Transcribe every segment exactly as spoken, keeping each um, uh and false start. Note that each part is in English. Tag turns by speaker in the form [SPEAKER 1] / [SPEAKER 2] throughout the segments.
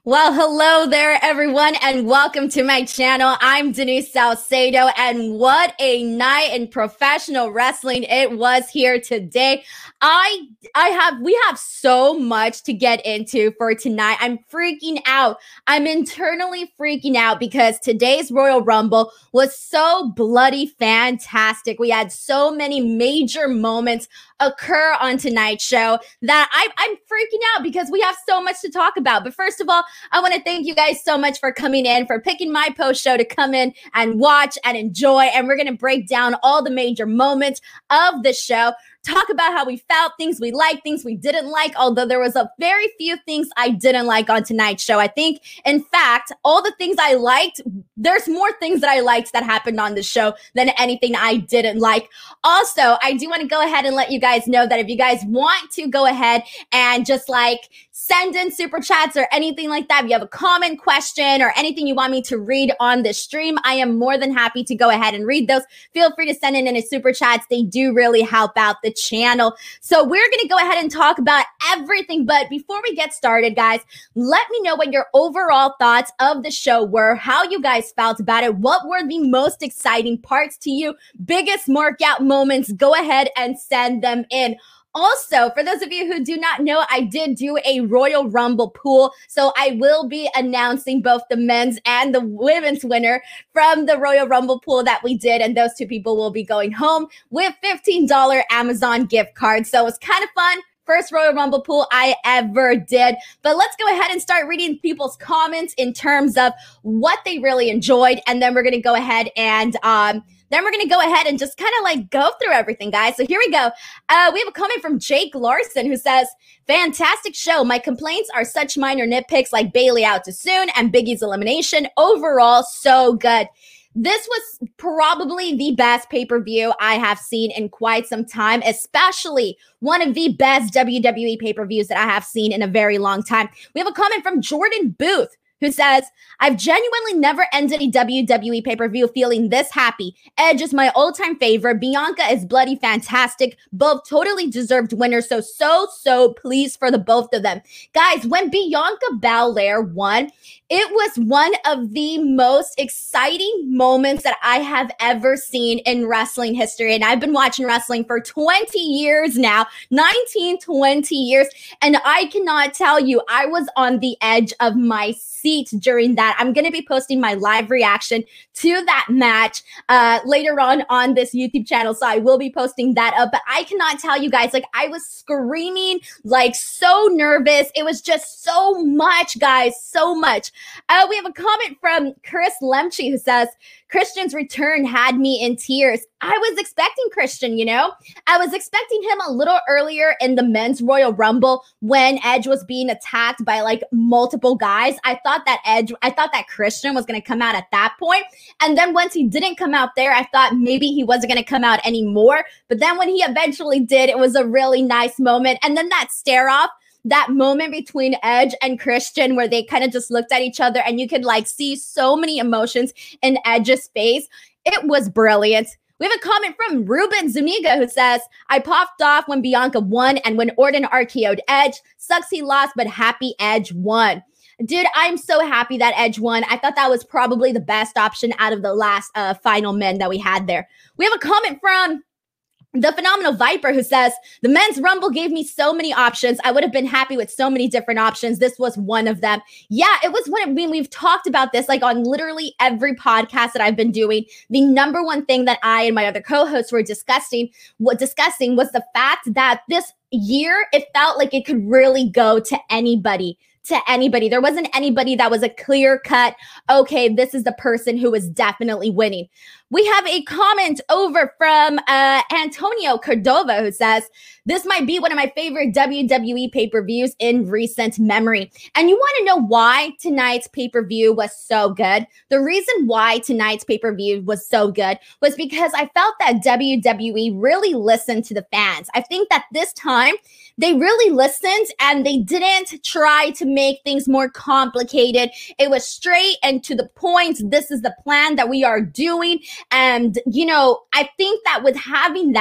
[SPEAKER 1] Well, hello there, everyone, and welcome to my channel. I'm Denise Salcedo, and what a night in professional wrestling it was here today. I, I have, we have so much to get into for tonight. I'm freaking out. I'm internally freaking out because today's Royal Rumble was so bloody fantastic. We had so many major moments occur on tonight's show that I, I'm freaking out because we have so much to talk about. But first of all, I want to thank you guys so much for coming in, for picking my post show to come in and watch and enjoy. And we're going to break down all the major moments of the show. Talk about how we felt, things we liked, things we didn't like, although there was a very few things I didn't like on tonight's show. I think, in fact, all the things I liked, there's more things that I liked that happened on the show than anything I didn't like. Also, I do want to go ahead and let you guys know that if you guys want to go ahead and just like send in super chats or anything like that, if you have a comment, question, or anything you want me to read on the stream, I am more than happy to go ahead and read those. Feel free to send in any super chats. They do really help out the channel. So we're going to go ahead and talk about everything. But before we get started, guys, let me know what your overall thoughts of the show were, how you guys felt about it, what were the most exciting parts to you, biggest markout moments. Go ahead and send them in. Also, for those of you who do not know, I did do a Royal Rumble pool, so I will be announcing both the men's and the women's winner from the Royal Rumble pool that we did, and those two people will be going home with fifteen dollars Amazon gift cards. So it's kind of fun. First Royal Rumble pool I ever did. But let's go ahead and start reading people's comments in terms of what they really enjoyed, and then we're going to go ahead and um Then we're going to go ahead and just kind of like go through everything, guys. So here we go. Uh, we have a comment from Jake Larson who says, fantastic show. My complaints are such minor nitpicks like Bailey out too soon and Big E's elimination. Overall, so good. This was probably the best pay-per-view I have seen in quite some time, especially one of the best W W E pay-per-views that I have seen in a very long time. We have a comment from Jordan Booth who says, I've genuinely never ended a W W E pay-per-view feeling this happy. Edge is my all-time favorite. Bianca is bloody fantastic. Both totally deserved winners. So, so, so pleased for the both of them. Guys, when Bianca Belair won, it was one of the most exciting moments that I have ever seen in wrestling history. And I've been watching wrestling for twenty years now, nineteen, twenty years. And I cannot tell you, I was on the edge of my seat during that. I'm going to be posting my live reaction to that match uh, later on on this YouTube channel. So I will be posting that up. But I cannot tell you guys, like I was screaming, like so nervous. It was just so much, guys, so much. Uh, we have a comment from Chris Lemche who says, Christian's return had me in tears. I was expecting Christian, you know? I was expecting him a little earlier in the men's Royal Rumble when Edge was being attacked by like multiple guys. I thought that Edge, I thought that Christian was going to come out at that point. And then once he didn't come out there, I thought maybe he wasn't going to come out anymore. But then when he eventually did, it was a really nice moment. And then that stare off, that moment between Edge and Christian where they kind of just looked at each other and you could like see so many emotions in Edge's face. It was brilliant. We have a comment from Ruben Zuniga who says, I popped off when Bianca won and when Orton R K O'd Edge. Sucks he lost, but happy Edge won. Dude, I'm so happy that Edge won. I thought that was probably the best option out of the last uh, final men that we had there. We have a comment from The Phenomenal Viper who says, the men's rumble gave me so many options. I would have been happy with so many different options. This was one of them. Yeah, it was one of, I mean, we've talked about this like on literally every podcast that I've been doing. The number one thing that I and my other co-hosts were discussing, what discussing was the fact that this year, it felt like it could really go to anybody. To anybody. There wasn't anybody that was a clear cut, okay, this is the person who is definitely winning. We have a comment over from uh, Antonio Cordova who says, this might be one of my favorite W W E pay-per-views in recent memory. And you want to know why tonight's pay-per-view was so good? The reason why tonight's pay-per-view was so good was because I felt that W W E really listened to the fans. I think that this time they really listened and they didn't try to make things more complicated. It was straight and to the point. This is the plan that we are doing. And, you know, I think that with having that,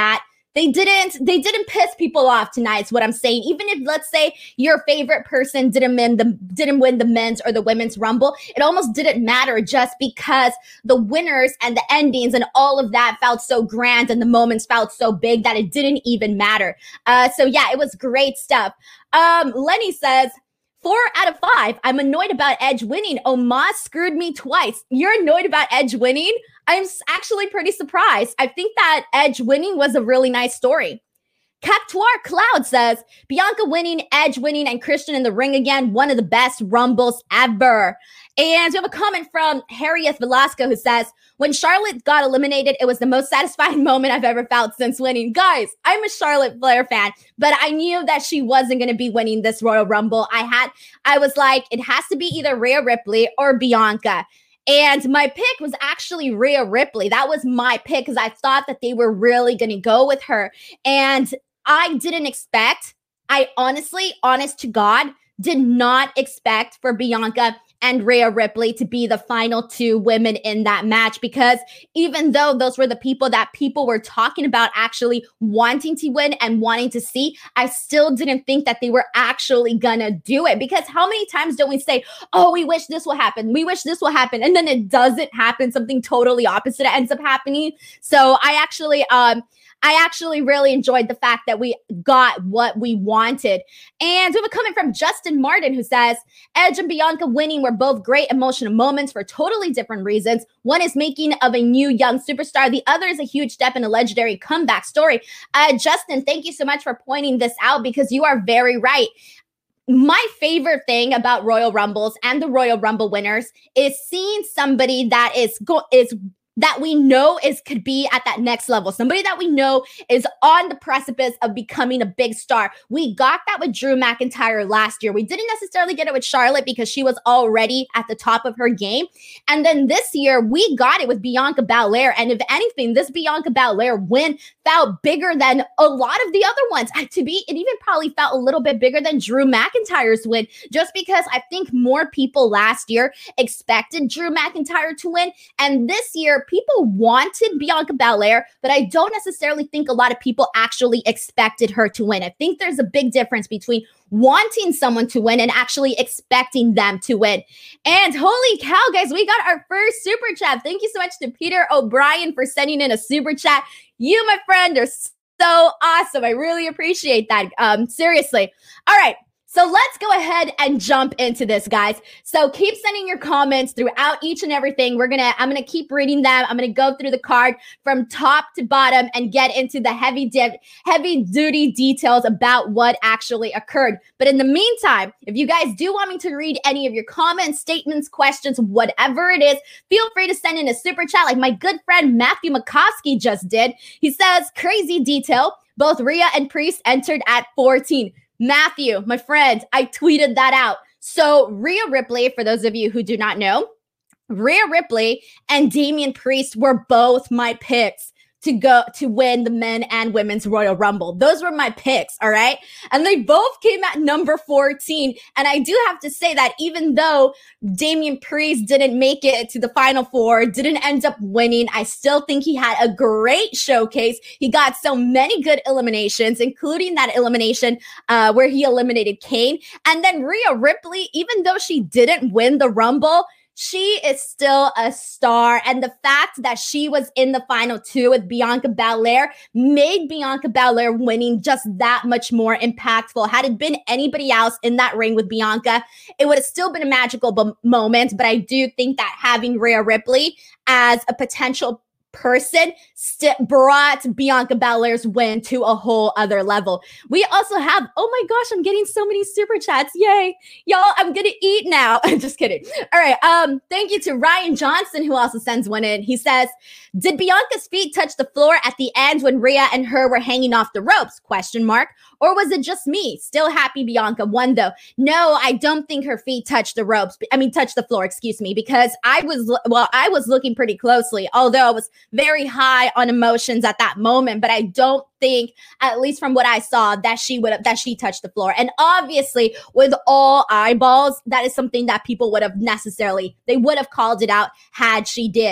[SPEAKER 1] They didn't they didn't piss people off tonight is what I'm saying. Even if, let's say, your favorite person didn't win the didn't win the men's or the women's rumble, it almost didn't matter just because the winners and the endings and all of that felt so grand and the moments felt so big that it didn't even matter. Uh, so yeah, it was great stuff. Um, Lenny says, Four out of five. I'm annoyed about Edge winning. Omos screwed me twice. You're annoyed about Edge winning? I'm actually pretty surprised. I think that Edge winning was a really nice story. Cactuar Cloud says, Bianca winning, Edge winning, and Christian in the ring again. One of the best rumbles ever. And we have a comment from Harriet Velasco who says, when Charlotte got eliminated, it was the most satisfying moment I've ever felt since winning. Guys, I'm a Charlotte Flair fan, but I knew that she wasn't going to be winning this Royal Rumble. I had, I was like, it has to be either Rhea Ripley or Bianca. And my pick was actually Rhea Ripley. That was my pick because I thought that they were really going to go with her. And I didn't expect, I honestly, honest to God, did not expect for Bianca and Rhea Ripley to be the final two women in that match, because even though those were the people that people were talking about actually wanting to win and wanting to see, I still didn't think that they were actually gonna do it. Because how many times don't we say, oh, we wish this will happen, we wish this will happen, and then it doesn't happen, something totally opposite ends up happening. So I actually, um, I actually really enjoyed the fact that we got what we wanted. And we have a comment from Justin Martin who says, Edge and Bianca winning were both great emotional moments for totally different reasons. One is making of a new young superstar. The other is a huge step in a legendary comeback story. Uh, Justin, thank you so much for pointing this out because you are very right. My favorite thing about Royal Rumbles and the Royal Rumble winners is seeing somebody that is go- is that we know is could be at that next level. Somebody that we know is on the precipice of becoming a big star. We got that with Drew McIntyre last year. We didn't necessarily get it with Charlotte because she was already at the top of her game. And then this year, we got it with Bianca Belair. And if anything, this Bianca Belair win felt bigger than a lot of the other ones. And to be, it even probably felt a little bit bigger than Drew McIntyre's win, just because I think more people last year expected Drew McIntyre to win. And this year, people wanted Bianca Belair, but I don't necessarily think a lot of people actually expected her to win. I think there's a big difference between wanting someone to win and actually expecting them to win. And holy cow, guys, we got our first super chat. Thank you so much to Peter O'Brien for sending in a super chat. You, my friend, are so awesome. I really appreciate that. Um, seriously. All right. So let's go ahead and jump into this, guys. So keep sending your comments throughout each and everything. We're gonna, I'm gonna keep reading them. I'm gonna go through the card from top to bottom and get into the heavy div, heavy duty details about what actually occurred. But in the meantime, if you guys do want me to read any of your comments, statements, questions, whatever it is, feel free to send in a super chat like my good friend Matthew McCoskey just did. He says, crazy detail. Both Rhea and Priest entered at fourteen. Matthew, my friend, I tweeted that out. So Rhea Ripley, for those of you who do not know, Rhea Ripley and Damian Priest were both my picks to go to win the men and women's Royal Rumble. Those were my picks, all right? And they both came at number fourteen. And I do have to say that even though Damian Priest didn't make it to the final four, didn't end up winning, I still think he had a great showcase. He got so many good eliminations, including that elimination uh, where he eliminated Kane. And then Rhea Ripley, even though she didn't win the Rumble, she is still a star. And the fact that she was in the final two with Bianca Belair made Bianca Belair winning just that much more impactful. Had it been anybody else in that ring with Bianca, it would have still been a magical b- moment. But I do think that having Rhea Ripley as a potential person st- brought Bianca Belair's win to a whole other level. We also have, oh my gosh, I'm getting so many super chats. Yay. Y'all, I'm gonna eat now. I'm just kidding. All right. Um, thank you to Ryan Johnson, who also sends one in. He says, did Bianca's feet touch the floor at the end when Rhea and her were hanging off the ropes? Question mark. Or was it just me? Still happy Bianca won though. No, I don't think her feet touched the ropes. I mean, touched the floor, excuse me, because I was, well, I was looking pretty closely, although I was very high on emotions at that moment, but I don't think, at least from what I saw, that she would have, that she touched the floor. And obviously with all eyeballs, that is something that people would have necessarily, they would have called it out had she did.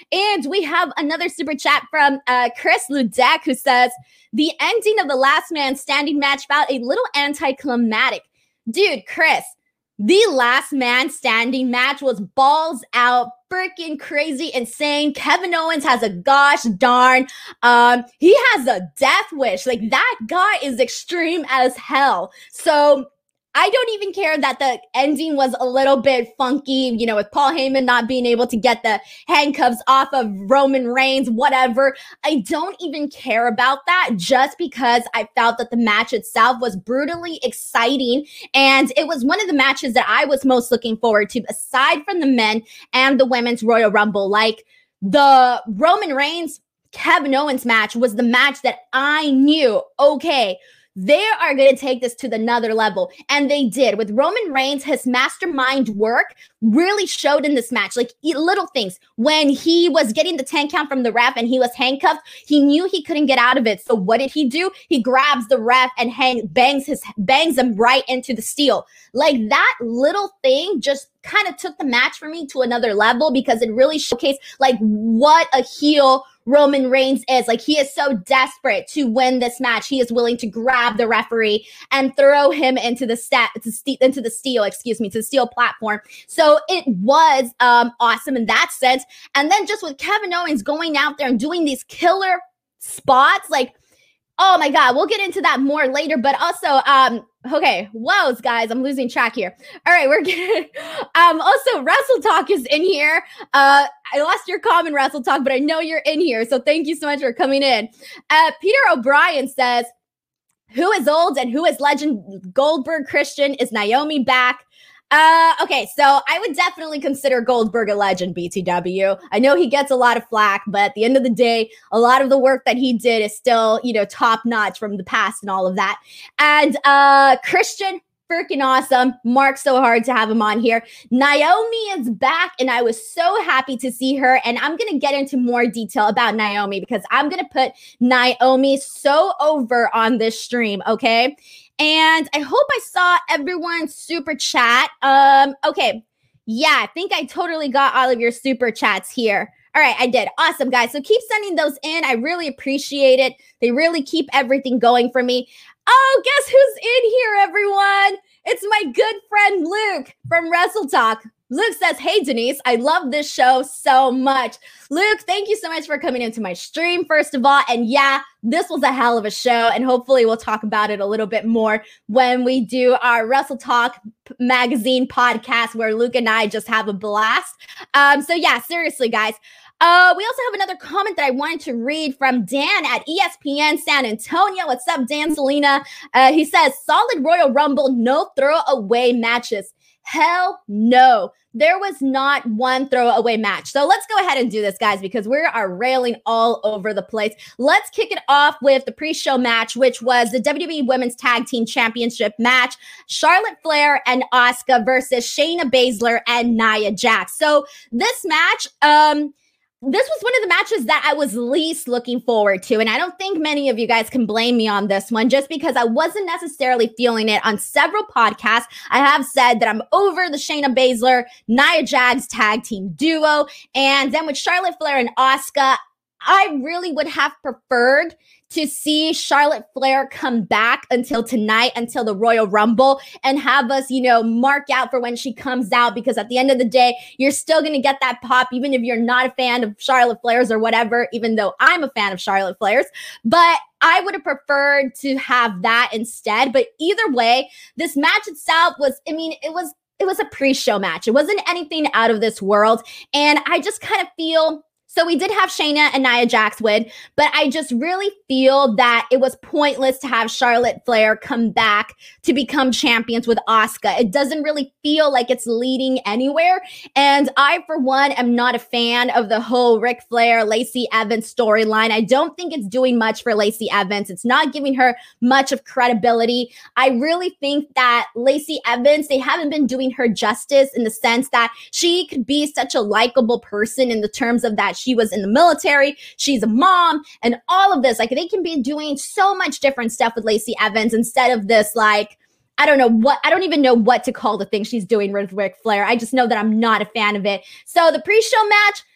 [SPEAKER 1] And we have another super chat from uh, Chris Ludek, who says, the ending of the last man standing match felt a little anticlimactic. Dude, Chris, the last man standing match was balls out, freaking crazy, insane. Kevin Owens has a gosh darn, um, he has a death wish. Like, that guy is extreme as hell. So I don't even care that the ending was a little bit funky, you know, with Paul Heyman not being able to get the handcuffs off of Roman Reigns, whatever. I don't even care about that, just because I felt that the match itself was brutally exciting. And it was one of the matches that I was most looking forward to, aside from the men and the women's Royal Rumble. Like, the Roman Reigns Kevin Owens match was the match that I knew, okay, they are going to take this to another level. And they did. With Roman Reigns, his mastermind work really showed in this match. Like, little things. When he was getting the ten count from the ref and he was handcuffed, he knew he couldn't get out of it. So what did he do? He grabs the ref and hang, bangs his bangs him right into the steel. Like, that little thing just kind of took the match for me to another level, because it really showcased like what a heel Roman Reigns is. Like, he is so desperate to win this match. He is willing to grab the referee and throw him into the step, to st- into the steel, excuse me, to the steel platform. So it was um, awesome in that sense. And then just with Kevin Owens going out there and doing these killer spots, like, oh my God, we'll get into that more later. But also, um, okay, whoa, guys, I'm losing track here. All right, we're getting, um, also Wrestle Talk is in here. Uh, I lost your comment, Wrestle Talk, but I know you're in here. So thank you so much for coming in. Uh, Peter O'Brien says, who is old and who is legend? Goldberg, Christian, is Naomi back? Uh, okay, so I would definitely consider Goldberg a legend, B T W. I know he gets a lot of flack, but at the end of the day, a lot of the work that he did is still, you know, top notch from the past and all of that. And uh, Christian, freaking awesome. Mark, so hard to have him on here. Naomi is back, and I was so happy to see her. And I'm going to get into more detail about Naomi, because I'm going to put Naomi so over on this stream, okay? And I hope I saw everyone's super chat. Um, okay. Yeah, I think I totally got all of your super chats here. All right, I did. Awesome, guys. So keep sending those in. I really appreciate it. They really keep everything going for me. Oh, guess who's in here, everyone? It's my good friend Luke from Wrestle Talk. Luke says, hey, Denise, I love this show so much. Luke, thank you so much for coming into my stream, first of all. And yeah, this was a hell of a show. And hopefully we'll talk about it a little bit more when we do our Wrestle Talk magazine podcast, where Luke and I just have a blast. Um, so yeah, seriously, guys. Uh, we also have another comment that I wanted to read from Dan at E S P N San Antonio. What's up, Dan Selena? Uh, he says, solid Royal Rumble, no throwaway matches. Hell no. There was not one throwaway match. So let's go ahead and do this, guys, because we are railing all over the place. Let's kick it off with the pre-show match, which was the W W E Women's Tag Team Championship match. Charlotte Flair and Asuka versus Shayna Baszler and Nia Jax. So this match, um, this was one of the matches that I was least looking forward to. And I don't think many of you guys can blame me on this one, just because I wasn't necessarily feeling it. On several podcasts, I have said that I'm over the Shayna Baszler, Nia Jax tag team duo. And then with Charlotte Flair and Asuka, I really would have preferred to see Charlotte Flair come back until tonight, until the Royal Rumble, and have us, you know, mark out for when she comes out, because at the end of the day, you're still going to get that pop, even if you're not a fan of Charlotte Flair's or whatever, even though I'm a fan of Charlotte Flair's. But I would have preferred to have that instead. But either way, this match itself was, I mean, it was, it was a pre-show match. It wasn't anything out of this world. And I just kind of feel, so we did have Shayna and Nia Jax win, but I just really feel that it was pointless to have Charlotte Flair come back to become champions with Asuka. It doesn't really feel like it's leading anywhere. And I, for one, am not a fan of the whole Ric Flair, Lacey Evans storyline. I don't think it's doing much for Lacey Evans. It's not giving her much of credibility. I really think that Lacey Evans, they haven't been doing her justice, in the sense that she could be such a likable person in the terms of that she was in the military, she's a mom, and all of this. Like, they can be doing so much different stuff with Lacey Evans instead of this, like, I don't know what, I don't even know what to call the thing she's doing with Ric Flair. I just know that I'm not a fan of it. So the pre-show match,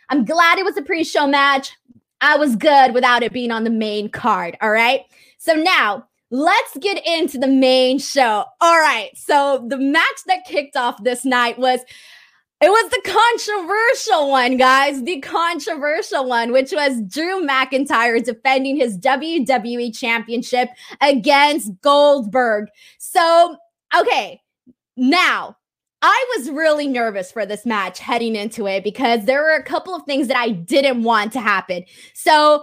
[SPEAKER 1] I'm glad it was a pre-show match. I was good without it being on the main card. All right. So now let's get into the main show. All right. So the match that kicked off this night was It was the controversial one, guys. The controversial one, which was Drew McIntyre defending his W W E Championship against Goldberg. So, okay, now I was really nervous for this match heading into it because there were a couple of things that I didn't want to happen. So,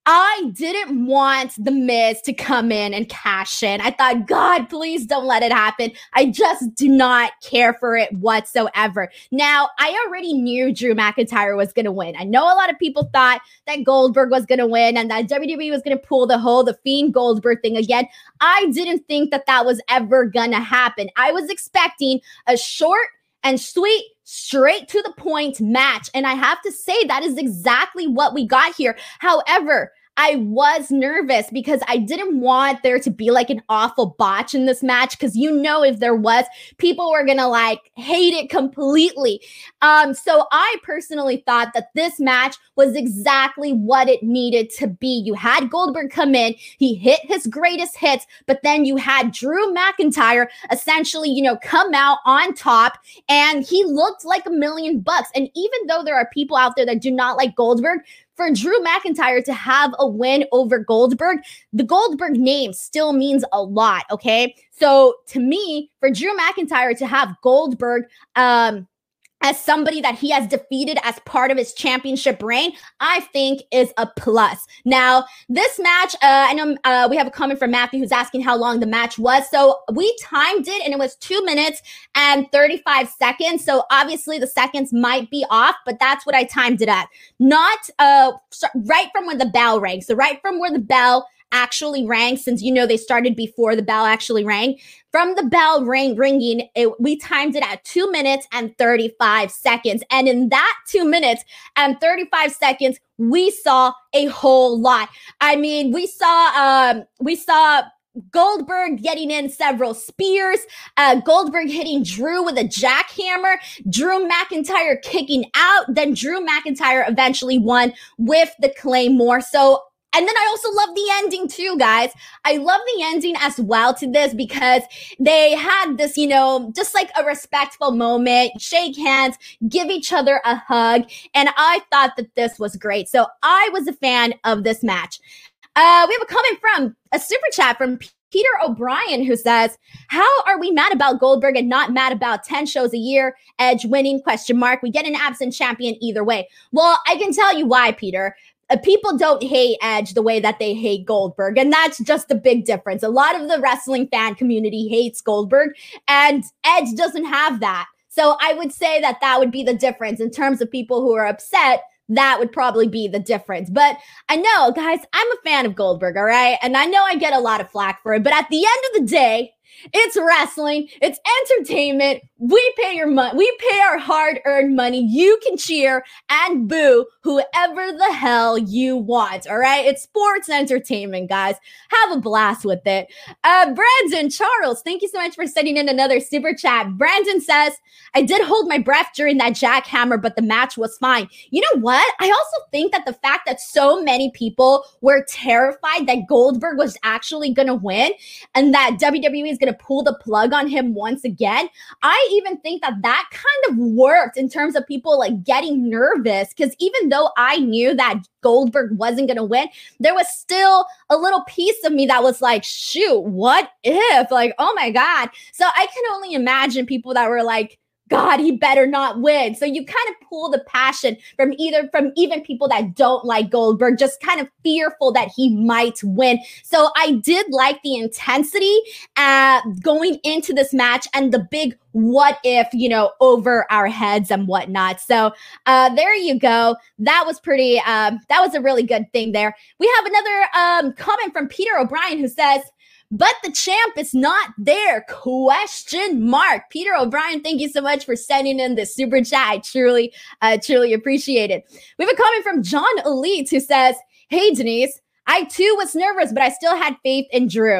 [SPEAKER 1] I didn't want The Miz to come in and cash in. I thought, God, please don't let it happen. I just do not care for it whatsoever. Now, I already knew Drew McIntyre was going to win. I know a lot of people thought that Goldberg was going to win and that W W E was going to pull the whole The Fiend Goldberg thing again. I didn't think that that was ever going to happen. I was expecting a short and sweet, straight to the point match. And I have to say that is exactly what we got here. However, I was nervous because I didn't want there to be like an awful botch in this match. Because you know, if there was, people were going to like hate it completely. Um, so I personally thought that this match was exactly what it needed to be. You had Goldberg come in, he hit his greatest hits, but then you had Drew McIntyre essentially, you know, come out on top and he looked like a million bucks. And even though there are people out there that do not like Goldberg, for Drew McIntyre to have a win over Goldberg, the Goldberg name still means a lot, okay? So to me, for Drew McIntyre to have Goldberg um, as somebody that he has defeated as part of his championship reign, I think is a plus. Now, this match, uh, I know uh, we have a comment from Matthew who's asking how long the match was. So we timed it and it was two minutes and thirty-five seconds. So obviously the seconds might be off, but that's what I timed it at. Not uh, right from when the bell rang. So right from where the bell actually rang, since, you know, they started before the bell actually rang. From the bell ring, ringing, it, we timed it at two minutes and thirty-five seconds. And in that two minutes and thirty-five seconds, we saw a whole lot. I mean, we saw, um, we saw Goldberg getting in several spears, uh, Goldberg hitting Drew with a jackhammer, Drew McIntyre kicking out, then Drew McIntyre eventually won with the Claymore. So, and then I also love the ending too, guys. I love the ending as well to this because they had this, you know, just like a respectful moment, shake hands, give each other a hug. And I thought that this was great. So I was a fan of this match. Uh, we have a comment from a super chat from Peter O'Brien who says, how are we mad about Goldberg and not mad about ten shows a year, Edge winning, question mark. We get an absent champion either way. Well, I can tell you why, Peter. Uh, people don't hate Edge the way that they hate Goldberg, and that's just the big difference. A lot of the wrestling fan community hates Goldberg, and Edge doesn't have that. So I would say that that would be the difference in terms of people who are upset. That would probably be the difference. But I know, guys, I'm a fan of Goldberg, all right? And I know I get a lot of flack for it, but at the end of the day, it's wrestling. It's entertainment. We pay your money. We pay our hard-earned money. You can cheer and boo whoever the hell you want. All right. It's sports entertainment, guys. Have a blast with it. Uh, Brandon Charles, thank you so much for sending in another super chat. Brandon says, I did hold my breath during that jackhammer, but the match was fine. You know what? I also think that the fact that so many people were terrified that Goldberg was actually going to win and that W W E is going to pull the plug on him once again, I even think that that kind of worked in terms of people like getting nervous, because even though I knew that Goldberg wasn't going to win, there was still a little piece of me that was like, shoot, what if? Like, oh my God. So I can only imagine people that were like, God, he better not win. So you kind of pull the passion from either from even people that don't like Goldberg, just kind of fearful that he might win. So I did like the intensity uh, going into this match and the big what if, you know, over our heads and whatnot. So uh, there you go. That was pretty, um, that was a really good thing there. We have another um, comment from Peter O'Brien who says, but the champ is not there, question mark. Peter O'Brien, thank you so much for sending in this super chat. I truly, uh, truly appreciate it. We have a comment from John Elite who says, hey, Denise, I too was nervous, but I still had faith in Drew.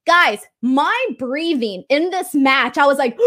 [SPEAKER 1] Guys, my breathing in this match, I was like,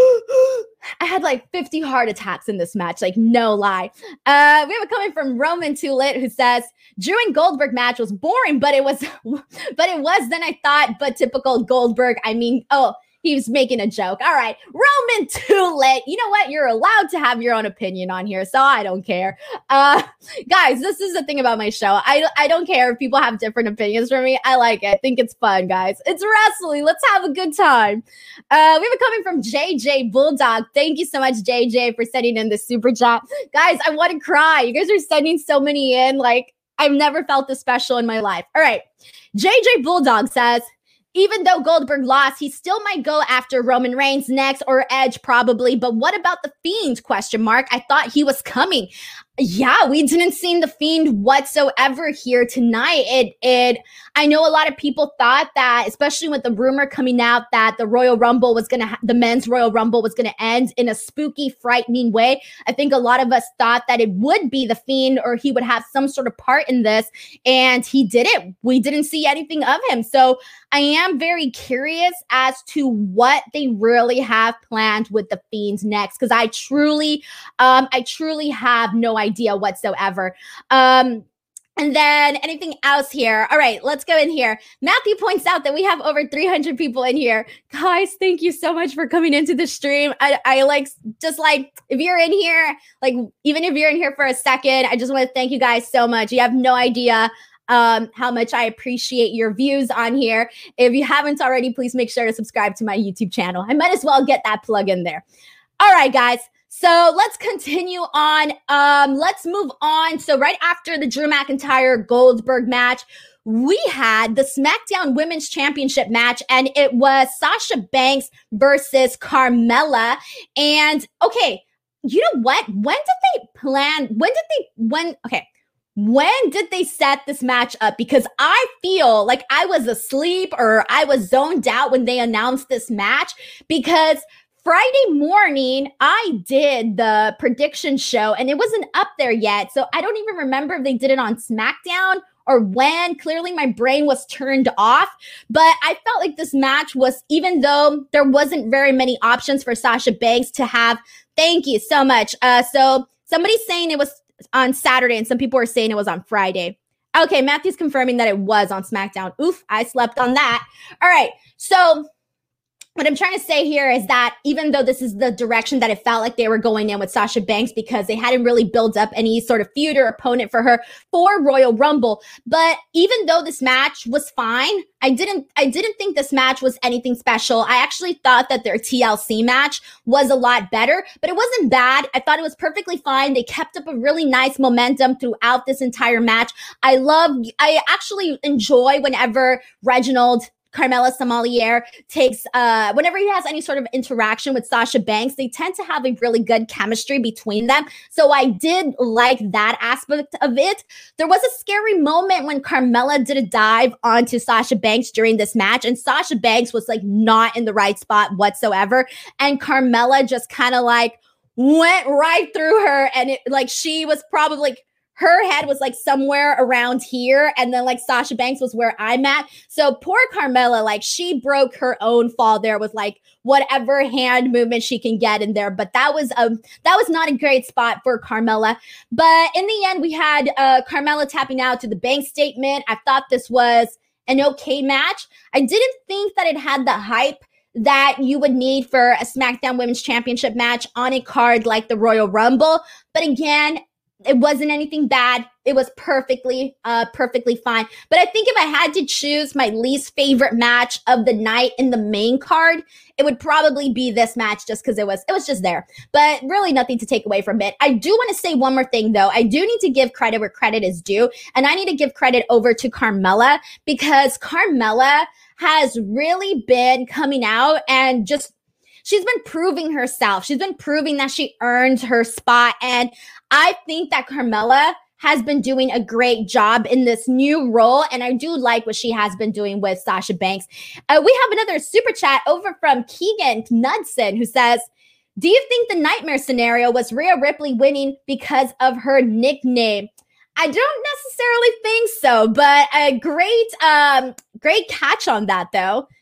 [SPEAKER 1] I had like fifty heart attacks in this match, like no lie. Uh, we have it coming from Roman Too Lit, who says, Drew and Goldberg match was boring, but it was, but it was than I thought, but typical Goldberg. I mean, oh, he was making a joke. All right, Roman Too Lit. You know what? You're allowed to have your own opinion on here, so I don't care. Uh, guys, this is the thing about my show. I, I don't care if people have different opinions from me. I like it. I think it's fun, guys. It's wrestling. Let's have a good time. Uh, we have it coming from J J Bulldog. Thank you so much, J J, for sending in the super chat. Guys, I want to cry. You guys are sending so many in. Like, I've never felt this special in my life. All right. J J Bulldog says, even though Goldberg lost, he still might go after Roman Reigns next, or Edge probably. But what about the Fiend? Question mark. I thought he was coming. Yeah, we didn't see the Fiend whatsoever here tonight. It, it. I know a lot of people thought that, especially with the rumor coming out that the Royal Rumble was gonna, ha- the men's Royal Rumble was gonna end in a spooky, frightening way. I think a lot of us thought that it would be the Fiend, or he would have some sort of part in this, and he didn't. We didn't see anything of him. So I am very curious as to what they really have planned with the Fiends next, because I truly, um, I truly have no idea whatsoever. Um, and then anything else here? All right, let's go in here. Matthew points out that we have over three hundred people in here. Guys, thank you so much for coming into the stream. I, I like, just like, if you're in here, like, even if you're in here for a second, I just want to thank you guys so much. You have no idea um, how much I appreciate your views on here. If you haven't already, please make sure to subscribe to my YouTube channel. I might as well get that plug in there. All right, guys. So let's continue on. Um, let's move on. So right after the Drew McIntyre Goldberg match, we had the SmackDown Women's Championship match, and it was Sasha Banks versus Carmella. And okay, you know what? When did they plan? When did they, when, okay. When did they set this match up? Because I feel like I was asleep or I was zoned out when they announced this match, because Friday morning, I did the prediction show and it wasn't up there yet. So I don't even remember if they did it on SmackDown or when. Clearly my brain was turned off. But I felt like this match was, even though there wasn't very many options for Sasha Banks to have. Thank you so much. Uh, so somebody's saying it was on Saturday and some people are saying it was on Friday. Okay, Matthew's confirming that it was on SmackDown. Oof, I slept on that. All right, so what I'm trying to say here is that even though this is the direction that it felt like they were going in with Sasha Banks, because they hadn't really built up any sort of feud or opponent for her for Royal Rumble, but even though this match was fine, I didn't I didn't think this match was anything special. I actually thought that their T L C match was a lot better, but it wasn't bad. I thought it was perfectly fine. They kept up a really nice momentum throughout this entire match. I love, I actually enjoy whenever Reginald Carmella Sommelier takes, uh, whenever he has any sort of interaction with Sasha Banks, they tend to have a really good chemistry between them. So I did like that aspect of it. There was a scary moment when Carmella did a dive onto Sasha Banks during this match, and Sasha Banks was like not in the right spot whatsoever. And Carmella just kind of like went right through her, and it like she was probably like, her head was like somewhere around here, and then like Sasha Banks was where I'm at. So poor Carmella, like she broke her own fall there with like whatever hand movement she can get in there. But that was um that was not a great spot for Carmella. But in the end, we had uh, Carmella tapping out to the Banks statement. I thought this was an okay match. I didn't think that it had the hype that you would need for a SmackDown Women's Championship match on a card like the Royal Rumble. But again, it wasn't anything bad. It was perfectly, uh, perfectly fine. But I think if I had to choose my least favorite match of the night in the main card, it would probably be this match, just because it was, it was just there. But really nothing to take away from it. I do want to say one more thing though. I do need to give credit where credit is due. And I need to give credit over to Carmella, because Carmella has really been coming out and just, she's been proving herself. She's been proving that she earned her spot. And I think that Carmella has been doing a great job in this new role. And I do like what she has been doing with Sasha Banks. Uh, we have another super chat over from Keegan Knudsen, who says, do you think the nightmare scenario was Rhea Ripley winning because of her nickname? I don't necessarily think so, but a great, um, great catch on that though.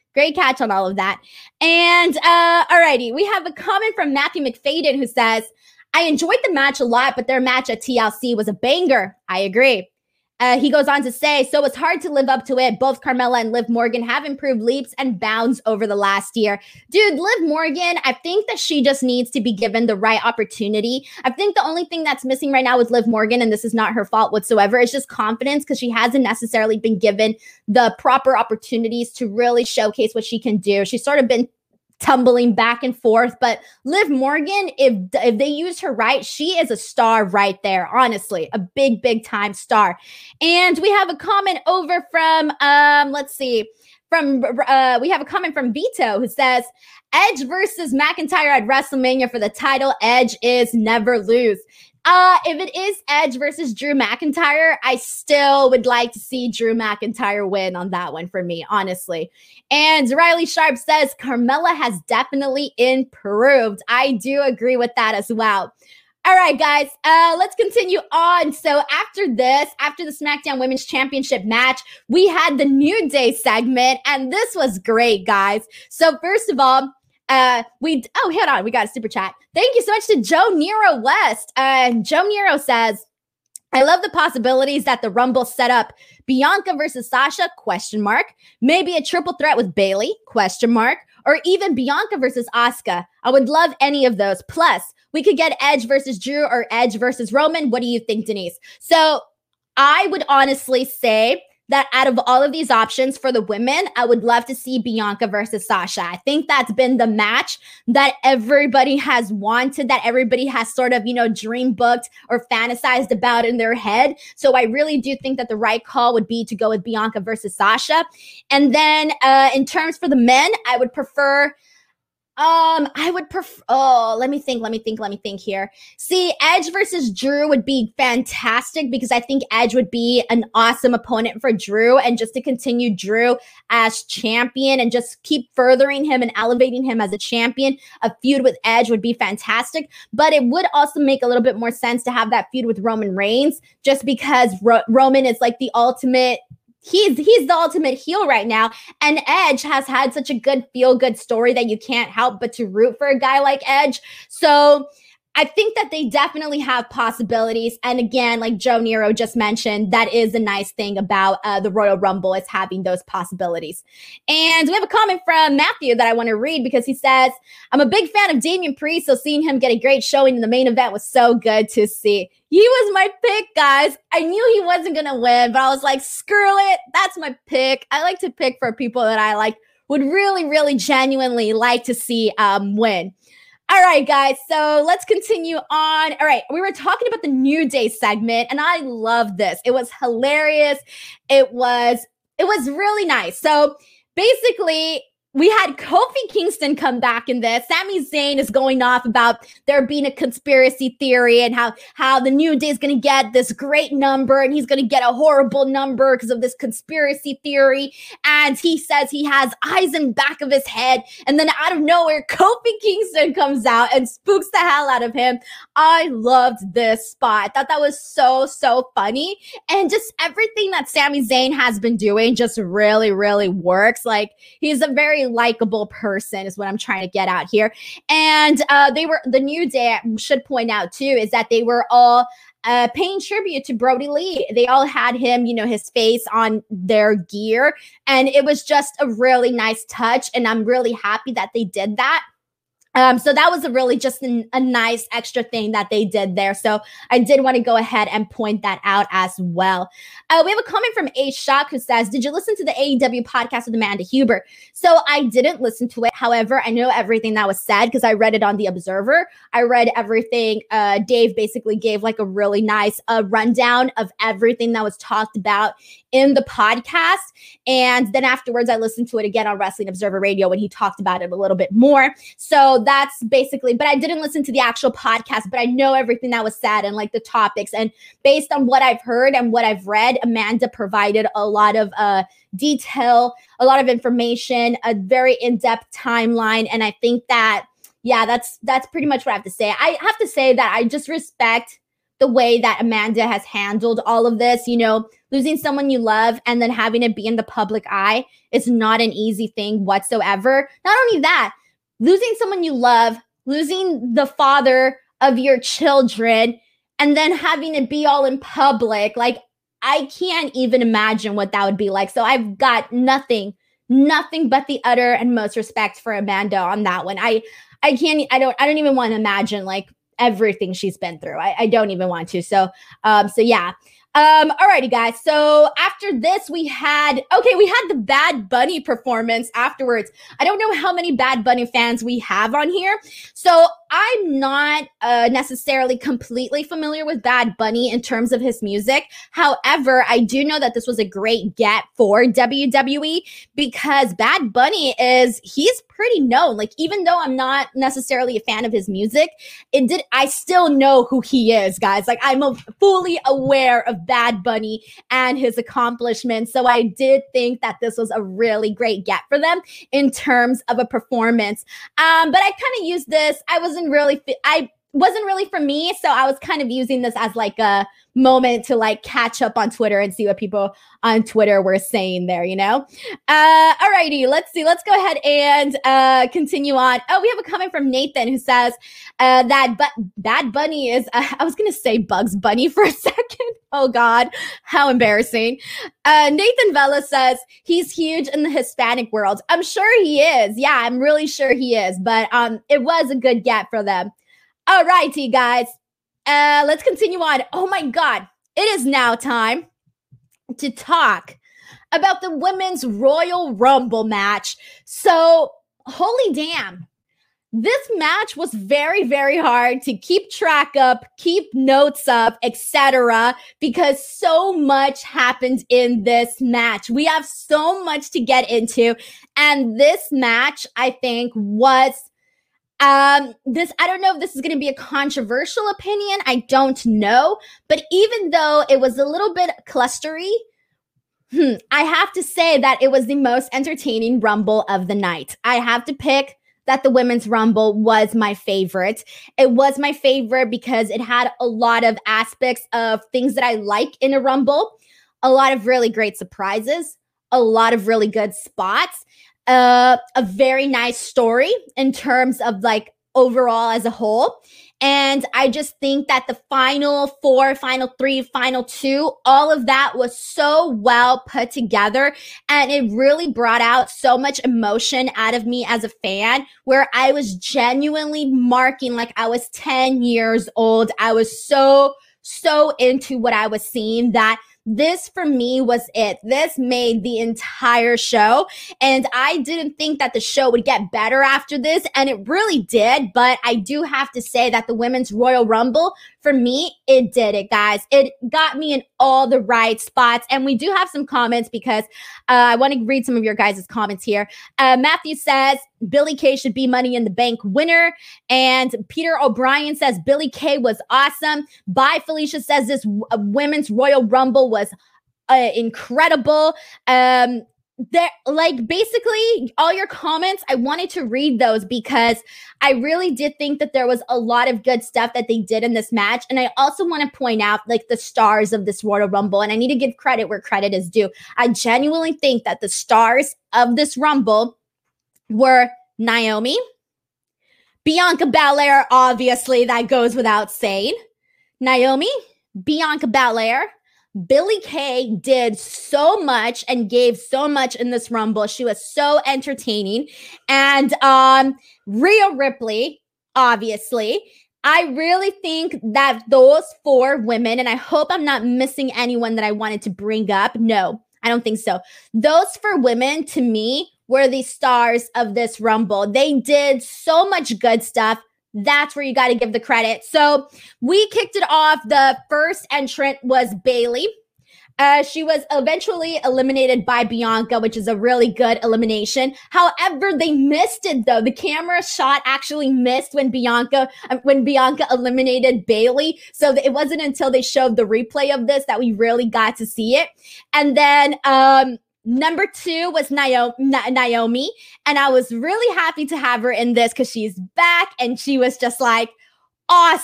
[SPEAKER 1] Great catch on all of that. And uh, alrighty, we have a comment from Matthew McFadden who says, I enjoyed the match a lot, but their match at T L C was a banger. I agree. Uh, he goes on to say, so it's hard to live up to it. Both Carmella and Liv Morgan have improved leaps and bounds over the last year. Dude, Liv Morgan, I think that she just needs to be given the right opportunity. I think the only thing that's missing right now with Liv Morgan, and this is not her fault whatsoever, is just confidence, because she hasn't necessarily been given the proper opportunities to really showcase what she can do. She's sort of been tumbling back and forth, but Liv Morgan, if if they use her right, she is a star right there. Honestly, a big, big time star. And we have a comment over from, um, let's see, from uh, we have a comment from Vito who says, Edge versus McIntyre at WrestleMania for the title. Edge is never lose. Uh, if it is Edge versus Drew McIntyre, I still would like to see Drew McIntyre win on that one for me, honestly. And Riley Sharp says, Carmella has definitely improved. I do agree with that as well. All right, guys, uh, let's continue on. So after this, after the SmackDown Women's Championship match, we had the New Day segment, and this was great, guys. So first of all, Uh, we, oh, hold on. We got a super chat. Thank you so much to Joe Nero West. Uh, Joe Nero says, I love the possibilities that the Rumble set up. Bianca versus Sasha, question mark. Maybe a triple threat with Bayley, question mark. Or even Bianca versus Asuka. I would love any of those. Plus, we could get Edge versus Drew or Edge versus Roman. What do you think, Denise? So I would honestly say that out of all of these options for the women, I would love to see Bianca versus Sasha. I think that's been the match that everybody has wanted, that everybody has sort of, you know, dream booked or fantasized about in their head. So I really do think that the right call would be to go with Bianca versus Sasha. And then uh, in terms for the men, I would prefer Um, I would prefer, oh, let me think, let me think, let me think here. See, Edge versus Drew would be fantastic because I think Edge would be an awesome opponent for Drew, and just to continue Drew as champion and just keep furthering him and elevating him as a champion, a feud with Edge would be fantastic. But it would also make a little bit more sense to have that feud with Roman Reigns, just because Ro- Roman is like the ultimate He's he's the ultimate heel right now, and Edge has had such a good feel-good story that you can't help but to root for a guy like Edge. So I think that they definitely have possibilities. And again, like Joe Nero just mentioned, that is a nice thing about uh, the Royal Rumble, is having those possibilities. And we have a comment from Matthew that I want to read because he says, I'm a big fan of Damian Priest, so seeing him get a great showing in the main event was so good to see. He was my pick, guys. I knew he wasn't going to win, but I was like, screw it. That's my pick. I like to pick for people that I like, would really, really genuinely like to see um, win. All right, guys, so let's continue on. All right, we were talking about the New Day segment, and I love this. It was hilarious. It was, it was really nice. So basically, we had Kofi Kingston come back in this. Sami Zayn is going off about there being a conspiracy theory and how, how the New Day is going to get this great number and he's going to get a horrible number because of this conspiracy theory. And he says he has eyes in back of his head. And then out of nowhere, Kofi Kingston comes out and spooks the hell out of him. I loved this spot. I thought that was so, so funny. And just everything that Sami Zayn has been doing just really, really works. Like, he's a very likable person is what I'm trying to get out here. And uh, they were, the New Day, I should point out too, is that they were all uh, paying tribute to Brody Lee. They all had him, you know, his face on their gear. And it was just a really nice touch. And I'm really happy that they did that. Um, so that was a really just an, a nice extra thing that they did there. So I did want to go ahead and point that out as well. Uh, we have a comment from A Shock who says, did you listen to the A E W podcast with Amanda Huber? So I didn't listen to it. However, I know everything that was said because I read it on The Observer. I read everything. Uh, Dave basically gave like a really nice uh, rundown of everything that was talked about in the podcast. And then afterwards, I listened to it again on Wrestling Observer Radio when he talked about it a little bit more. So that's basically, but I didn't listen to the actual podcast, but I know everything that was said and like the topics. And based on what I've heard and what I've read, Amanda provided a lot of uh, detail, a lot of information, a very in-depth timeline. And I think that, yeah, that's, that's pretty much what I have to say. I have to say that I just respect the way that Amanda has handled all of this. You know, losing someone you love and then having it be in the public eye is not an easy thing whatsoever. Not only that, losing someone you love, losing the father of your children, and then having it be all in public, like, I can't even imagine what that would be like. So I've got nothing, nothing but the utter and most respect for Amanda on that one. I, I can't, I don't, I don't even want to imagine like everything she's been through. I, I don't even want to. So, um, so yeah. Um, alrighty, guys. So after this, we had, okay, we had the Bad Bunny performance afterwards. I don't know how many Bad Bunny fans we have on here. So I'm not uh, necessarily completely familiar with Bad Bunny in terms of his music. However, I do know that this was a great get for W W E because Bad Bunny is, he's pretty known. Like, even though I'm not necessarily a fan of his music, it did, I still know who he is, guys. Like, I'm a, fully aware of Bad Bunny and his accomplishments. So I did think that this was a really great get for them in terms of a performance. Um, but I kind of used this. I wasn't really, I wasn't really for me. So I was kind of using this as like a moment to like catch up on Twitter and see what people on Twitter were saying there, you know? Uh, alrighty, let's see. Let's go ahead and uh, continue on. Oh, we have a comment from Nathan who says uh, that but Bad Bunny is, uh, I was going to say Bugs Bunny for a second. Oh God, how embarrassing. Uh, Nathan Vela says he's huge in the Hispanic world. I'm sure he is. Yeah, I'm really sure he is. But um, it was a good get for them. All righty, guys. Uh, let's continue on. Oh my God. It is now time to talk about the Women's Royal Rumble match. So, holy damn. This match was very, very hard to keep track of, keep notes of, et cetera, because so much happened in this match. We have so much to get into. And this match, I think, was Um, this, I don't know if this is going to be a controversial opinion. I don't know. But even though it was a little bit clustery, hmm, I have to say that it was the most entertaining Rumble of the night. I have to pick that the Women's Rumble was my favorite. It was my favorite because it had a lot of aspects of things that I like in a Rumble, a lot of really great surprises, a lot of really good spots. Uh, a very nice story in terms of like overall as a whole. And I just think that the final four, final three, final two, all of that was so well put together. And it really brought out so much emotion out of me as a fan, where I was genuinely marking like I was ten years old. I was so, so into what I was seeing that this for me was it. This made the entire show. And I didn't think that the show would get better after this. And it really did. But I do have to say that the Women's Royal Rumble, for me, it did it, guys. It got me in all the right spots. And we do have some comments because uh, I want to read some of your guys' comments here. Uh, Matthew says, Billie Kay should be Money in the Bank winner. And Peter O'Brien says, Billie Kay was awesome. Bye, Felicia says this uh, Women's Royal Rumble was uh, incredible. Um, there, like basically all your comments, I wanted to read those because I really did think that there was a lot of good stuff that they did in this match. And I also want to point out like the stars of this Royal Rumble. And I need to give credit where credit is due. I genuinely think that the stars of this Rumble were Naomi, Bianca Belair, obviously, that goes without saying. Naomi, Bianca Belair, Billie Kay did so much and gave so much in this Rumble. She was so entertaining. And um, Rhea Ripley, obviously. I really think that those four women, and I hope I'm not missing anyone that I wanted to bring up. No, I don't think so. Those four women, to me, were the stars of this Rumble. They did so much good stuff. That's where you got to give the credit. So we kicked it off. The first entrant was Bayley. Uh, she was eventually eliminated by Bianca, which is a really good elimination. However, they missed it though. The camera shot actually missed when Bianca uh, when Bianca eliminated Bayley. So it wasn't until they showed the replay of this that we really got to see it. And then um, number two was Naomi, and I was really happy to have her in this because she's back, and she was just like awesome.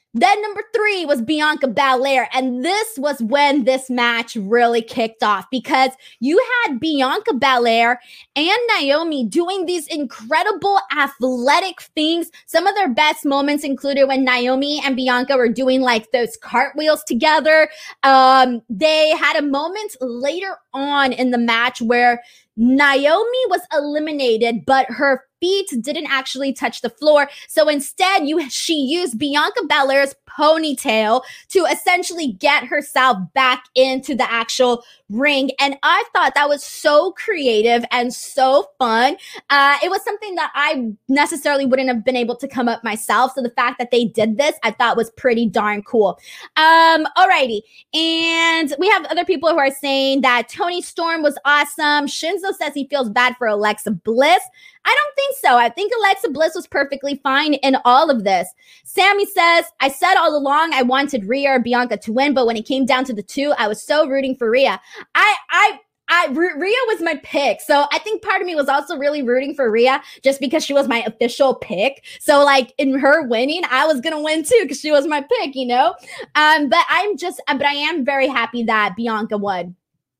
[SPEAKER 1] Then number three was Bianca Belair. And this was when this match really kicked off, because you had Bianca Belair and Naomi doing these incredible athletic things. Some of their best moments included when Naomi and Bianca were doing like those cartwheels together. Um, they had a moment later on in the match where Naomi was eliminated, but her feet didn't actually touch the floor. So instead, you she used Bianca Belair's ponytail to essentially get herself back into the actual ring. And I thought that was so creative and so fun. Uh, it was something that I necessarily wouldn't have been able to come up myself. So the fact that they did this, I thought was pretty darn cool. Um, alrighty. And we have other people who are saying that Toni Storm was awesome. Shinzo says he feels bad for Alexa Bliss. I don't think so. I think Alexa Bliss was perfectly fine in all of this. Sammy says, I said all along I wanted Rhea or Bianca to win, but when it came down to the two, I was so rooting for Rhea. I, I, I, Rhea was my pick. So I think part of me was also really rooting for Rhea just because she was my official pick. So like in her winning, I was going to win too because she was my pick, you know? Um, but I'm just, but I am very happy that Bianca won.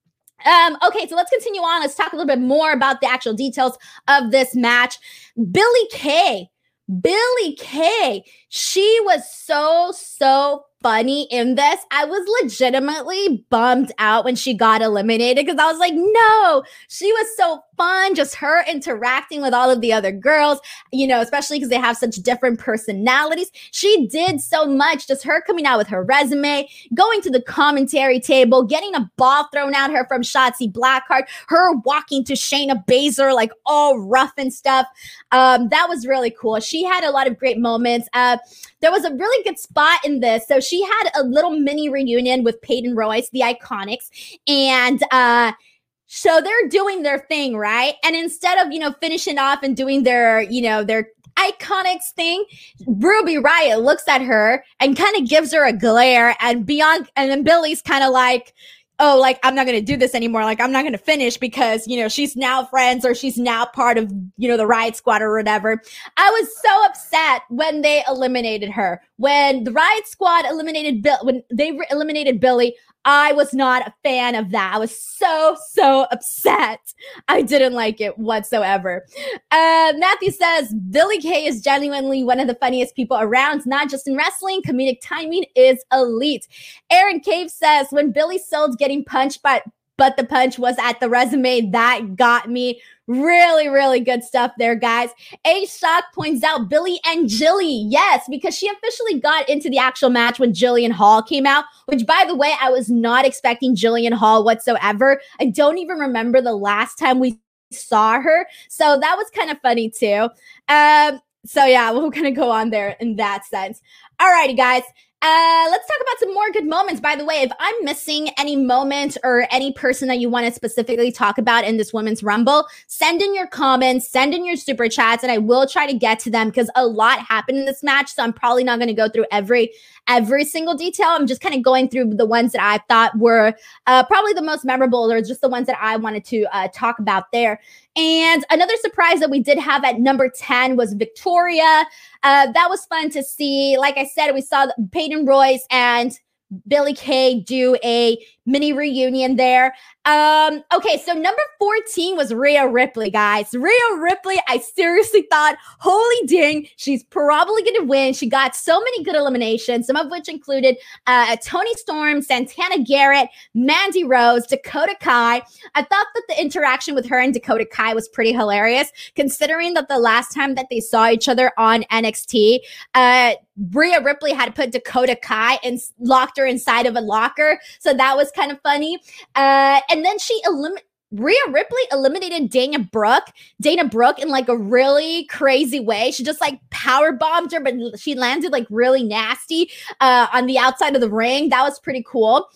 [SPEAKER 1] Um, okay, so let's continue on. Let's talk a little bit more about the actual details of this match. Billie Kay. Billie Kay. She was so, so funny in this. I was legitimately bummed out when she got eliminated because I was like, no, she was so fun. Just her interacting with all of the other girls, you know, especially because they have such different personalities. She did so much, just her coming out with her resume, going to the commentary table, getting a ball thrown at her from Shotzi Blackheart, her walking to Shayna Baszler, like all rough and stuff. Um, that was really cool. She had a lot of great moments. Uh, there was a really good spot in this. So she had a little mini reunion with Peyton Royce, the Iconics, and uh, so they're doing their thing, right? And instead of, you know, finishing off and doing their, you know, their Iconics thing, Ruby Riott looks at her and kind of gives her a glare, and Bianca, and then Billie's kind of like, oh, like, I'm not going to do this anymore. Like, I'm not going to finish because, you know, she's now friends or she's now part of, you know, the Riot Squad or whatever. I was so upset when they eliminated her. When the Riot Squad eliminated Bill, when they re- eliminated Billie, I was not a fan of that. I was so, so upset. I didn't like it whatsoever. Uh, Matthew says, Billie Kay is genuinely one of the funniest people around, not just in wrestling. Comedic timing is elite. Aaron Cave says, when Billie sold getting punched, but but the punch was at the resume, that got me. Really, really good stuff there, guys. A Shock points out Billie and Jilly. Yes, because she officially got into the actual match when Jillian Hall came out, which, by the way, I was not expecting Jillian Hall whatsoever. I don't even remember the last time we saw her. So that was kind of funny, too. Um, so, yeah, we're going to go on there in that sense. All righty, guys. Uh, let's talk about some more good moments. By the way, if I'm missing any moment or any person that you want to specifically talk about in this Women's Rumble, send in your comments, send in your super chats, and I will try to get to them because a lot happened in this match. So I'm probably not going to go through every every single detail. I'm just kind of going through the ones that I thought were uh, probably the most memorable, or just the ones that I wanted to uh, talk about there. And another surprise that we did have at number ten was Victoria. Uh, that was fun to see. Like I said, we saw Peyton Royce and Billie Kay do a mini reunion there. Um, okay, so number fourteen was Rhea Ripley, guys. Rhea Ripley, I seriously thought, holy dang, she's probably going to win. She got so many good eliminations, some of which included uh, Toni Storm, Santana Garrett, Mandy Rose, Dakota Kai. I thought that the interaction with her and Dakota Kai was pretty hilarious, considering that the last time that they saw each other on N X T, uh, Rhea Ripley had put Dakota Kai and locked her inside of a locker. So that was kind of funny. Uh, and then she eliminated Rhea Ripley eliminated Dana Brooke, Dana Brooke in like a really crazy way. She just like power bombed her, but she landed like really nasty uh, on the outside of the ring. That was pretty cool.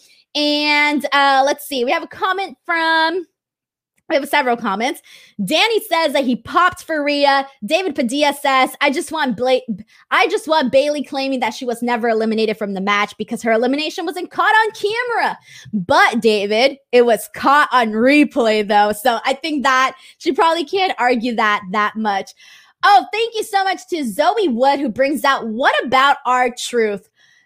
[SPEAKER 1] And uh, let's see, we have a comment from. We have several comments. Danny says that he popped for Rhea. David Padilla says, I just want Bla- I just want Bayley claiming that she was never eliminated from the match because her elimination wasn't caught on camera. But David, it was caught on replay though. So I think that she probably can't argue that that much. Oh, thank you so much to Zoe Wood, who brings out What About R-Truth.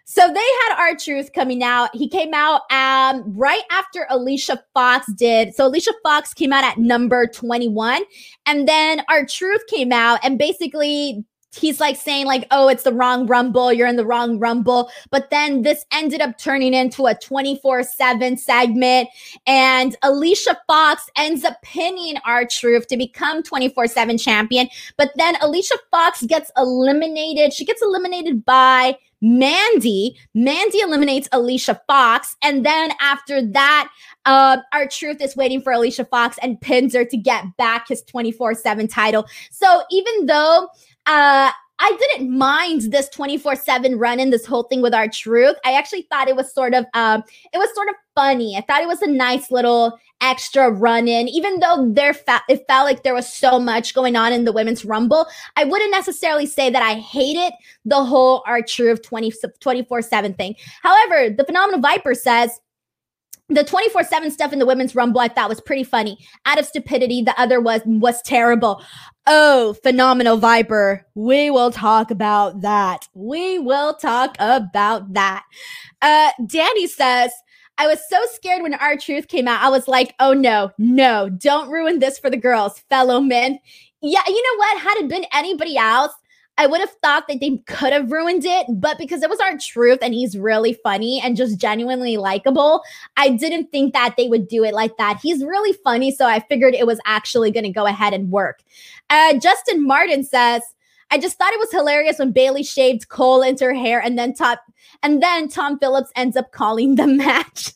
[SPEAKER 1] So they had R-Truth coming out. He came out um, right after Alicia Fox did. So Alicia Fox came out at number twenty-one. And then R-Truth came out and basically he's like saying like, oh, it's the wrong Rumble. You're in the wrong Rumble. But then this ended up turning into a twenty-four seven segment. And Alicia Fox ends up pinning R-Truth to become twenty-four seven champion. But then Alicia Fox gets eliminated. She gets eliminated by Mandy. Mandy eliminates Alicia Fox. And then after that, uh, R-Truth is waiting for Alicia Fox and pins her to get back his twenty-four seven title. So even though uh, I didn't mind this twenty-four seven run in, this whole thing with R-Truth, I actually thought it was sort of, um, it was sort of funny. I thought it was a nice little extra run in, even though there fe- it felt like there was so much going on in the Women's Rumble. I wouldn't necessarily say that I hated the whole R-Truth twenty-four seven thing. However, the Phenomenal Viper says, the twenty-four seven stuff in the Women's Rumble I thought was pretty funny. Out of stupidity, the other was was terrible. Oh, Phenomenal Viper. We will talk about that. We will talk about that. Uh, Danny says, I was so scared when R-Truth came out. I was like, oh no, no, don't ruin this for the girls, fellow men. Yeah, you know what? Had it been anybody else, I would have thought that they could have ruined it, but because it was R-Truth and he's really funny and just genuinely likable, I didn't think that they would do it like that. He's really funny, so I figured it was actually going to go ahead and work. Uh, Justin Martin says, I just thought it was hilarious when Bayley shaved Cole into her hair and then top, and then Tom Phillips ends up calling the match.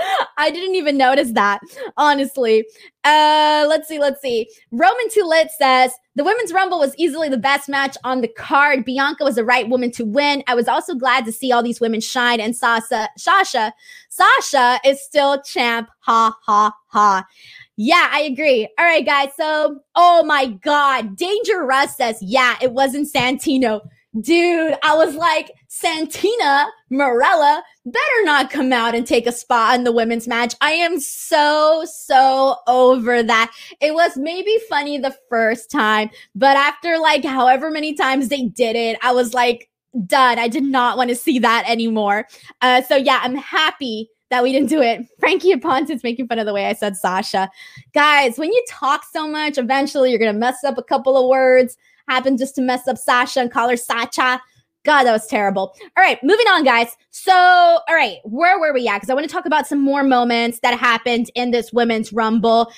[SPEAKER 1] I didn't even notice that, honestly. Uh, let's see, let's see. Roman Tulit says, the Women's Rumble was easily the best match on the card. Bianca was the right woman to win. I was also glad to see all these women shine. And Sasha, Sasha, Sasha is still champ. Ha, ha, ha. Yeah, I agree. All right, guys. So, oh my God. Danger Russ says, yeah, it wasn't Santino. Dude, I was like, Santina Marella better not come out and take a spot in the women's match. I am so, so over that. It was maybe funny the first time, but after like however many times they did it, I was like, done. I did not want to see that anymore. Uh, so yeah, I'm happy that we didn't do it. Frankie Aponte's making fun of the way I said Sasha. Guys, when you talk so much, eventually you're going to mess up a couple of words. Happened just to mess up Sasha and call her Sacha. God, that was terrible. All right, moving on, guys. So, all right, where were we at? Because I want to talk about some more moments that happened in this Women's Rumble.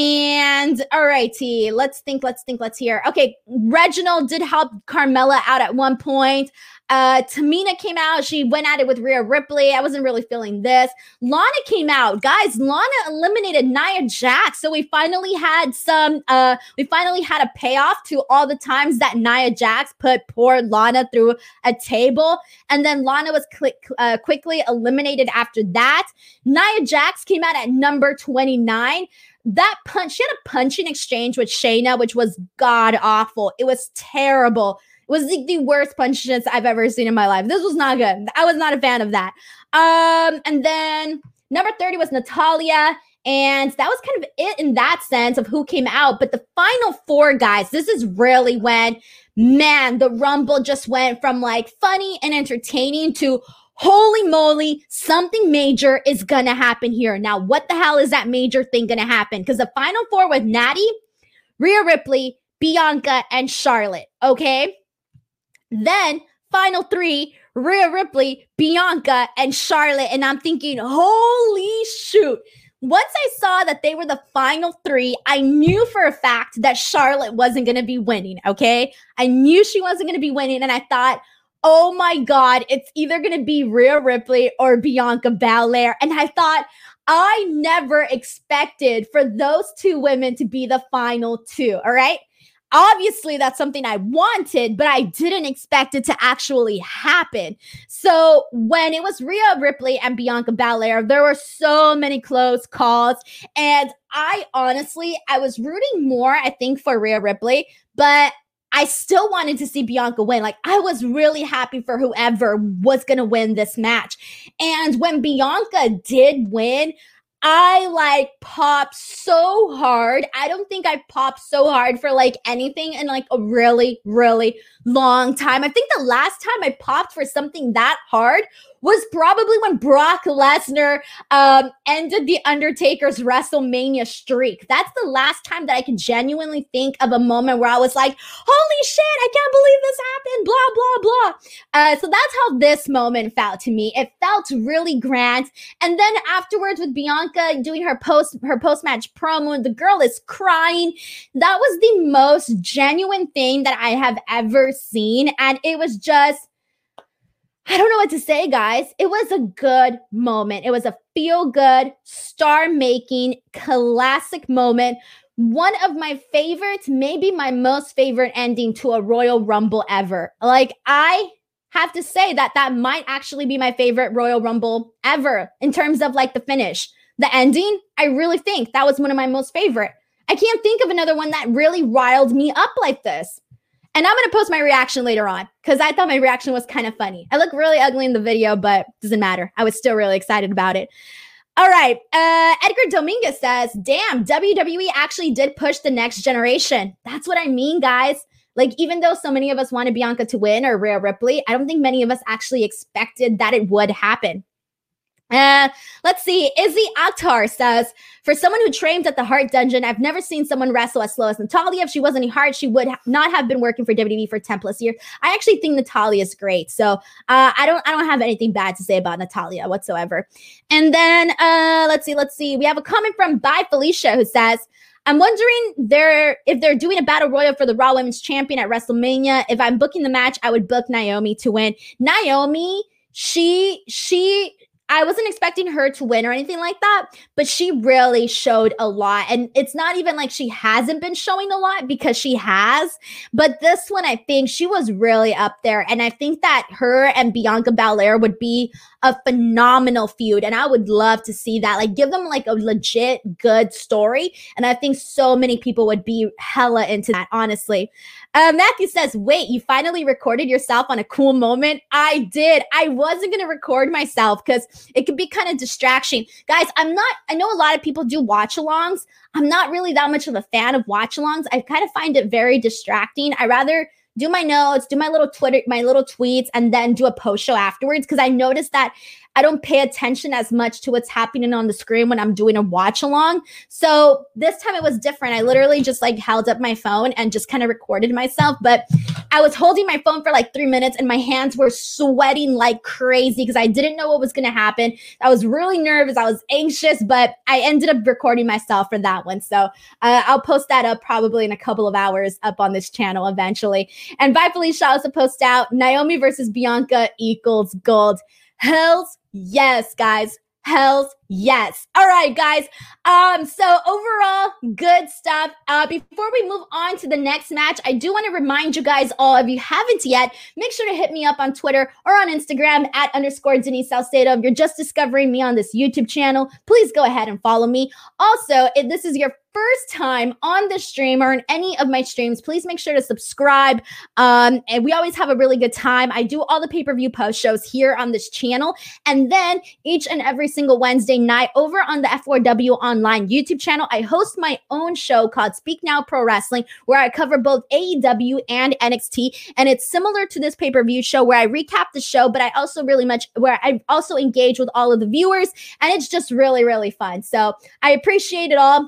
[SPEAKER 1] And, all righty, let's think, let's think, let's hear. Okay, Reginald did help Carmella out at one point. Uh, Tamina came out. She went at it with Rhea Ripley. I wasn't really feeling this. Lana came out. Guys, Lana eliminated Nia Jax. So we finally had some, uh, we finally had a payoff to all the times that Nia Jax put poor Lana through a table. And then Lana was cl- uh, quickly eliminated after that. Nia Jax came out at number twenty-nine. That punch, she had a punching exchange with Shayna, which was god awful. It was terrible. It was the, the worst punches I've ever seen in my life. This was not good. I was not a fan of that. Um, and then number thirty was Natalya. And that was kind of it in that sense of who came out. But the final four, guys, this is really when, man, the Rumble just went from like funny and entertaining to holy moly, something major is going to happen here. Now, what the hell is that major thing going to happen? Because the final four was Natty, Rhea Ripley, Bianca, and Charlotte. Okay. Then final three, Rhea Ripley, Bianca, and Charlotte. And I'm thinking, holy shoot. Once I saw that they were the final three, I knew for a fact that Charlotte wasn't going to be winning, okay? I knew she wasn't going to be winning, and I thought, oh my God, it's either going to be Rhea Ripley or Bianca Belair. And I thought, I never expected for those two women to be the final two, all right? Obviously, that's something I wanted, but I didn't expect it to actually happen. So when it was Rhea Ripley and Bianca Belair, there were so many close calls. And I honestly, I was rooting more, I think, for Rhea Ripley, but I still wanted to see Bianca win. Like, I was really happy for whoever was going to win this match. And when Bianca did win, I like popped so hard. I don't think I popped so hard for like anything in like a really, really long time. I think the last time I popped for something that hard was probably when Brock Lesnar um, ended The Undertaker's WrestleMania streak. That's the last time that I can genuinely think of a moment where I was like, holy shit, I can't believe this happened, blah, blah, blah. Uh, so that's how this moment felt to me. It felt really grand. And then afterwards with Bianca doing her post her post-match promo, the girl is crying. That was the most genuine thing that I have ever seen. And it was just, I don't know what to say, guys. It was a good moment. It was a feel-good, star-making, classic moment. One of my favorites, maybe my most favorite ending to a Royal Rumble ever. Like, I have to say that that might actually be my favorite Royal Rumble ever in terms of like the finish. The ending, I really think that was one of my most favorite. I can't think of another one that really riled me up like this. And I'm going to post my reaction later on because I thought my reaction was kind of funny. I look really ugly in the video, but doesn't matter. I was still really excited about it. All right. Uh, Edgar Dominguez says, damn, W W E actually did push the next generation. That's what I mean, guys. Like, even though so many of us wanted Bianca to win or Rhea Ripley, I don't think many of us actually expected that it would happen. Uh, let's see. Izzy Akhtar says, for someone who trains at the Heart Dungeon, I've never seen someone wrestle as slow as Natalya. If she wasn't Heart, she would ha- not have been working for W W E for ten plus years. I actually think Natalya is great. So uh, I don't I don't have anything bad to say about Natalya whatsoever. And then uh, let's see, let's see. We have a comment from Bye Felicia who says, I'm wondering they're, if they're doing a battle royal for the Raw Women's Champion at WrestleMania. If I'm booking the match, I would book Naomi to win. Naomi, she, she, I wasn't expecting her to win or anything like that, but she really showed a lot. And it's not even like she hasn't been showing a lot because she has. But this one, I think she was really up there. And I think that her and Bianca Belair would be a phenomenal feud. And I would love to see that. Like, give them like a legit good story. And I think so many people would be hella into that, honestly. Uh, Matthew says, wait, you finally recorded yourself on a cool moment? I did. I wasn't going to record myself because it could be kind of distraction. Guys, I'm not, I know a lot of people do watch-alongs. I'm not really that much of a fan of watch-alongs. I kind of find it very distracting. I rather do my notes, do my little Twitter, my little tweets, and then do a post show afterwards because I noticed that I don't pay attention as much to what's happening on the screen when I'm doing a watch along. So this time it was different. I literally just like held up my phone and just kind of recorded myself. But I was holding my phone for like three minutes and my hands were sweating like crazy because I didn't know what was going to happen. I was really nervous. I was anxious, but I ended up recording myself for that one. So uh, I'll post that up probably in a couple of hours up on this channel eventually. And Bye Felicia also post out Naomi versus Bianca equals gold. Hells yes, guys. Hells yes. All right, guys. Um, so overall, good stuff. Uh, before we move on to the next match, I do want to remind you guys all, if you haven't yet, make sure to hit me up on Twitter or on Instagram at underscore Denise Salcedo. If you're just discovering me on this YouTube channel, please go ahead and follow me. Also, if this is your first time on the stream or in any of my streams, please make sure to subscribe. Um, and we always have a really good time. I do all the pay-per-view post shows here on this channel. And then each and every single Wednesday night over on the F four W Online YouTube channel, I host my own show called Speak Now Pro Wrestling, where I cover both A E W and N X T. And it's similar to this pay-per-view show where I recap the show, but I also really much, where I also engage with all of the viewers. And it's just really, really fun. So I appreciate it all.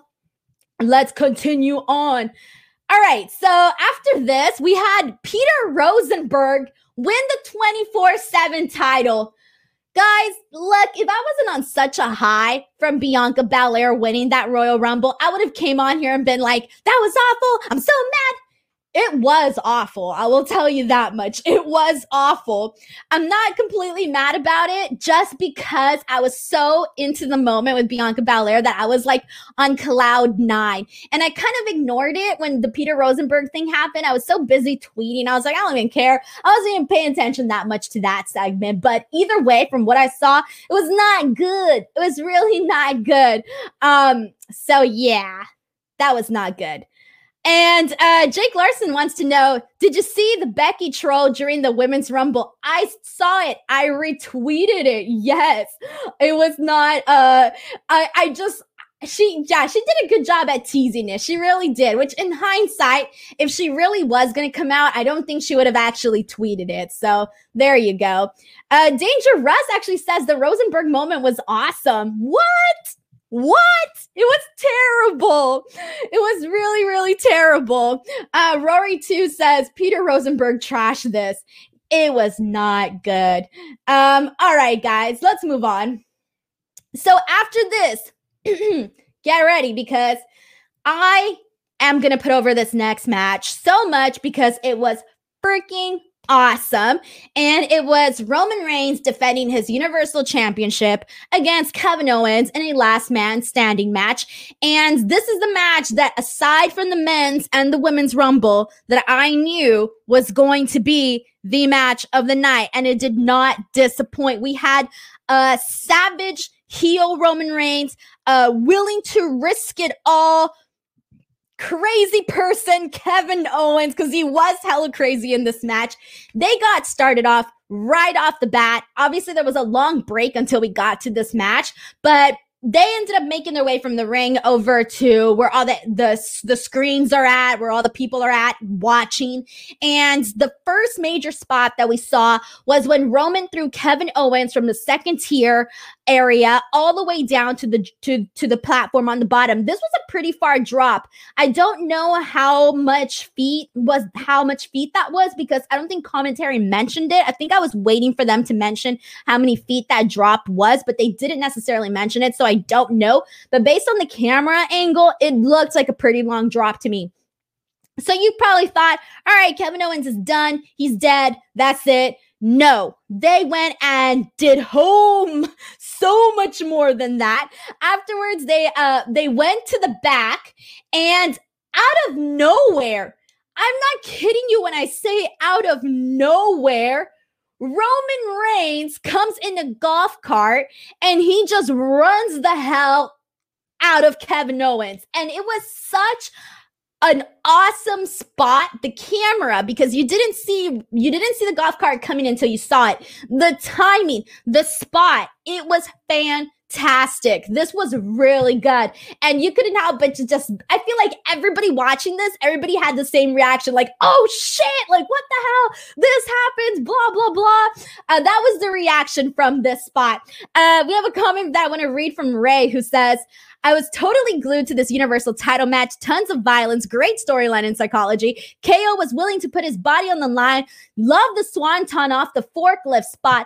[SPEAKER 1] Let's continue on. All right. So after this, we had Peter Rosenberg win the twenty-four seven title. Guys, look, if I wasn't on such a high from Bianca Belair winning that Royal Rumble, I would have came on here and been like, that was awful. I'm so mad. It was awful. I will tell you that much. It was awful. I'm not completely mad about it just because I was so into the moment with Bianca Belair that I was like on cloud nine. And I kind of ignored it when the Peter Rosenberg thing happened. I was so busy tweeting. I was like, I don't even care. I wasn't even paying attention that much to that segment. But either way, from what I saw, it was not good. It was really not good. Um, so yeah, that was not good. And uh, Jake Larson wants to know, did you see the Becky troll during the Women's Rumble? I saw it. I retweeted it. Yes. It was not, uh, I, I just, she, yeah, she did a good job at teasing it. She really did, which in hindsight, if she really was going to come out, I don't think she would have actually tweeted it. So there you go. Uh, Danger Russ actually says the Rosenberg moment was awesome. What? What? It was terrible. It was really, really terrible. Uh, Rory two says, Peter Rosenberg trashed this. It was not good. Um, all right, guys, let's move on. So after this, get ready because I am going to put over this next match so much because it was freaking awesome. And it was Roman Reigns defending his Universal Championship against Kevin Owens in a last man standing match. And this is the match that, aside from the men's and the women's Rumble, that I knew was going to be the match of the night. And it did not disappoint. We had a savage heel Roman Reigns, uh, willing to risk it all, crazy person Kevin Owens, because he was hella crazy in this match. They got started off right off the bat. Obviously, there was a long break until we got to this match, but they ended up making their way from the ring over to where all the, the, the screens are at, where all the people are at watching. And the first major spot that we saw was when Roman threw Kevin Owens from the second tier area all the way down to the to to the platform on the bottom. This was a pretty far drop. I don't know how much feet was how much feet that was because I don't think commentary mentioned it. I think I was waiting for them to mention how many feet that drop was, but they didn't necessarily mention it, so I don't know. But based on the camera angle, it looked like a pretty long drop to me. So you probably thought, all right, Kevin Owens is done. He's dead. That's it. No, they went and did home so much more than that. Afterwards, they uh they went to the back and out of nowhere, I'm not kidding you when I say out of nowhere, Roman Reigns comes in a golf cart and he just runs the hell out of Kevin Owens. And it was such an awesome spot, the camera, because you didn't see you didn't see the golf cart coming until you saw it. The timing, the spot, it was fantastic. This was really good. And you couldn't help but to just, I feel like everybody watching this, everybody had the same reaction, like, oh shit, like what the hell? This happens, blah, blah, blah. Uh, that was the reaction from this spot. Uh, we have a comment that I want to read from Ray who says, I was totally glued to this Universal title match. Tons of violence, great storyline and psychology. K O was willing to put his body on the line. Love the swanton off the forklift spot.